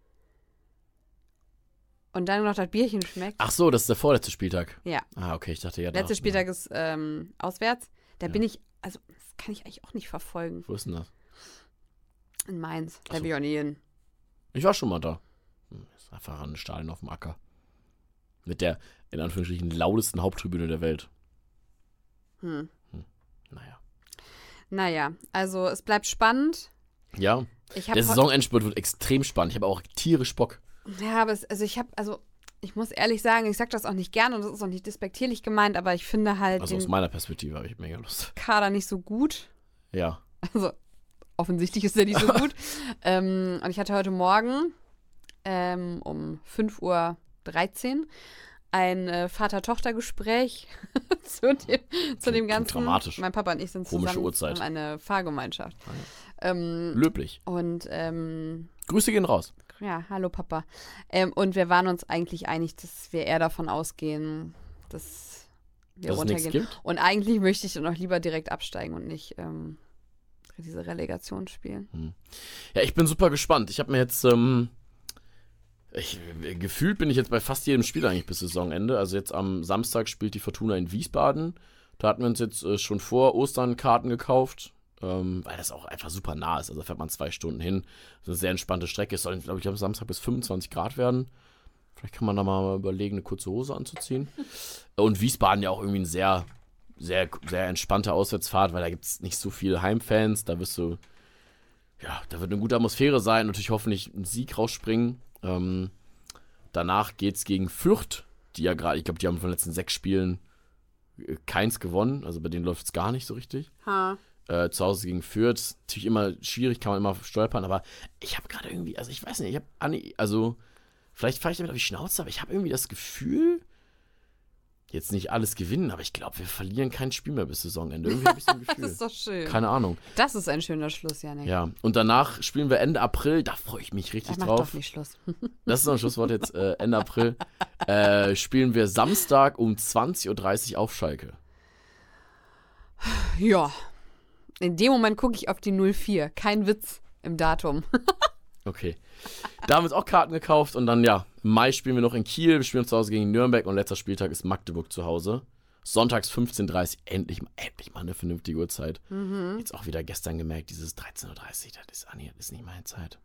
und dann noch das Bierchen schmeckt. Ach so, das ist der vorletzte Spieltag. Ja. Ah, okay, ich dachte ja. Letzter da, Spieltag ist ähm, auswärts. Da Ja. bin ich, also das kann ich eigentlich auch nicht verfolgen. Wo ist denn das? In Mainz. Ach Da so. bin ich auch nie hin. Ich war schon mal da. Hm, ist einfach ein Stadion auf dem Acker. Mit der, in Anführungsstrichen, lautesten Haupttribüne der Welt. Hm. Naja. Naja, also es bleibt spannend. Ja, Ich der habe Saisonendspurt wird extrem spannend. Ich habe auch tierisch Bock. ja, aber es, also ich habe, also ich muss ehrlich sagen, ich sage das auch nicht gern und das ist auch nicht despektierlich gemeint, aber ich finde halt Also aus den meiner Perspektive habe ich mega Lust. Kader nicht so gut. Ja. Also offensichtlich ist der nicht so gut. ähm, und ich hatte heute Morgen ähm, um fünf Uhr dreizehn ein äh, Vater-Tochter-Gespräch zu dem, zu dem Ganzen. dramatisch. Mein Papa und ich sind Komische zusammen Uhrzeit. haben eine Fahrgemeinschaft. Ah, Ähm, Löblich. und ähm, Grüße gehen raus. ja, hallo Papa. Ähm, und wir waren uns eigentlich einig, dass wir eher davon ausgehen, dass wir Dass es nichts runtergehen. gibt. Und eigentlich möchte ich dann auch lieber direkt absteigen und nicht ähm, diese Relegation spielen. Ja, ich bin super gespannt. Ich habe mir jetzt, ähm, ich, gefühlt bin ich jetzt bei fast jedem Spiel eigentlich bis Saisonende. Also jetzt am Samstag spielt die Fortuna in Wiesbaden. Da hatten wir uns jetzt äh, schon vor Ostern Karten gekauft, ähm, weil das auch einfach super nah ist. Also fährt man zwei Stunden hin. Das ist eine sehr entspannte Strecke. Es soll, glaube ich, am Samstag bis fünfundzwanzig Grad werden. Vielleicht kann man da mal überlegen, eine kurze Hose anzuziehen. Und Wiesbaden ja auch irgendwie ein sehr, sehr, sehr entspannte Auswärtsfahrt, weil da gibt es nicht so viele Heimfans. Da wirst du, ja, da wird eine gute Atmosphäre sein. Natürlich hoffentlich ein Sieg rausspringen. Ähm, danach geht es gegen Fürth, die ja gerade, ich glaube, die haben von den letzten sechs Spielen äh, keins gewonnen. Also bei denen läuft es gar nicht so richtig. Ha. Äh, zu Hause gegen Fürth, natürlich immer schwierig, kann man immer stolpern, aber ich habe gerade irgendwie, also ich weiß nicht, ich habe, also vielleicht fahre ich damit auf die Schnauze, aber ich habe irgendwie das Gefühl, jetzt nicht alles gewinnen, aber ich glaube, wir verlieren kein Spiel mehr bis Saisonende. Irgendwie habe ich so ein Das Gefühl. ist doch schön. Keine Ahnung. Das ist ein schöner Schluss, Janik. Ja, und danach spielen wir Ende April, da freue ich mich richtig Er macht drauf. doch nicht Schluss. Das ist noch ein Schlusswort jetzt, äh, Ende April. Äh, spielen wir Samstag um zwanzig Uhr dreißig auf Schalke. Ja. In dem Moment gucke ich auf die null vier. Kein Witz im Datum. Okay. Da haben wir uns auch Karten gekauft und dann, ja, im Mai spielen wir noch in Kiel, wir spielen zu Hause gegen Nürnberg und letzter Spieltag ist Magdeburg zu Hause. Sonntags fünfzehn Uhr dreißig, endlich mal, endlich mal eine vernünftige Uhrzeit. Mhm. Jetzt auch wieder gestern gemerkt, dieses dreizehn Uhr dreißig, das ist, Anni, das ist nicht meine Zeit.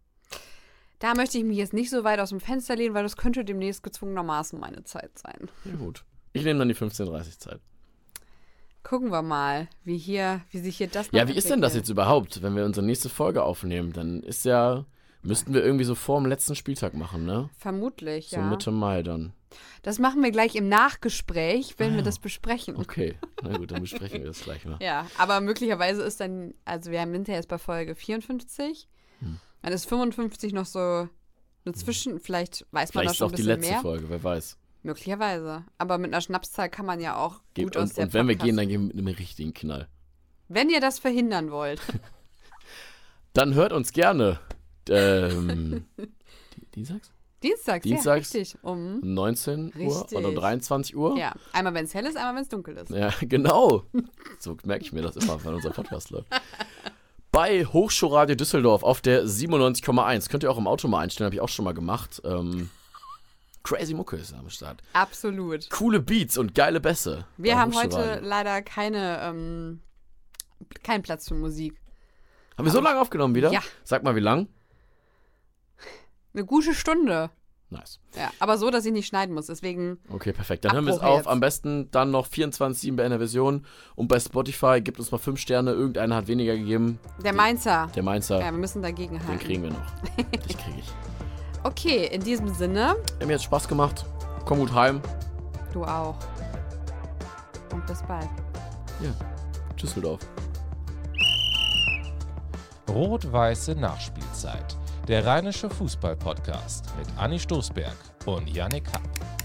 Da möchte ich mich jetzt nicht so weit aus dem Fenster lehnen, weil das könnte demnächst gezwungenermaßen meine Zeit sein. Ja gut. Ich nehme dann die fünfzehn Uhr dreißig Zeit. Gucken wir mal, wie hier, wie sich hier das noch Ja, wie ist denn das entwickelt. jetzt überhaupt, wenn wir unsere nächste Folge aufnehmen? Dann ist ja, müssten wir irgendwie so vor dem letzten Spieltag machen, ne? Vermutlich, So ja. Mitte Mai dann. Das machen wir gleich im Nachgespräch, wenn Ah, wir ja. das besprechen. Okay, na gut, dann besprechen wir das gleich mal. Ja, aber möglicherweise ist dann, also wir haben hinterher jetzt bei Folge vierundfünfzig, Hm. dann ist fünfundfünfzig noch so eine Zwischen, vielleicht weiß man Vielleicht da ist schon auch ein die bisschen letzte mehr. Folge, wer weiß. Möglicherweise. Aber mit einer Schnapszahl kann man ja auch Ge- gut aus und, der und wenn wir Podcast- gehen, dann gehen wir mit einem richtigen Knall. Wenn ihr das verhindern wollt. Dann hört uns gerne. Ähm, Di- Dienstags? Dienstags, Dienstags? ja, richtig. Um, Um neunzehn Uhr Richtig. oder um dreiundzwanzig Uhr? ja, einmal wenn es hell ist, einmal wenn es dunkel ist. Ja, genau. So merke ich mir das immer, wenn unser Podcast läuft. Bei Hochschulradio Düsseldorf auf der siebenundneunzig Komma eins. Könnt ihr auch im Auto mal einstellen, habe ich auch schon mal gemacht. Ähm, Crazy Mucke ist am Start. Absolut. Coole Beats und geile Bässe. Wir bei haben heute Hochschulradio. leider keine, ähm, keinen Platz für Musik. Haben wir so lange aufgenommen wieder? Ja. Sag mal, wie lang? Eine gute Stunde. Nice. Ja, aber so, dass ich nicht schneiden muss. Deswegen, Okay, perfekt. Dann hören wir es Abbruch auf. jetzt. Am besten dann noch vierundzwanzig sieben bei einer Version. Und bei Spotify gibt uns mal fünf Sterne. Irgendeiner hat weniger gegeben. der Mainzer. Der Mainzer, Ja, wir müssen dagegen den halten. kriegen wir noch. Dich kriege ich. Okay, in diesem Sinne, Ja, mir hat Spaß gemacht. Komm gut heim. du auch. Und bis bald. Düsseldorf. Rot-Weiße Nachspielzeit. Der Rheinische Fußball-Podcast mit Anni Stoßberg und Yannick Happ.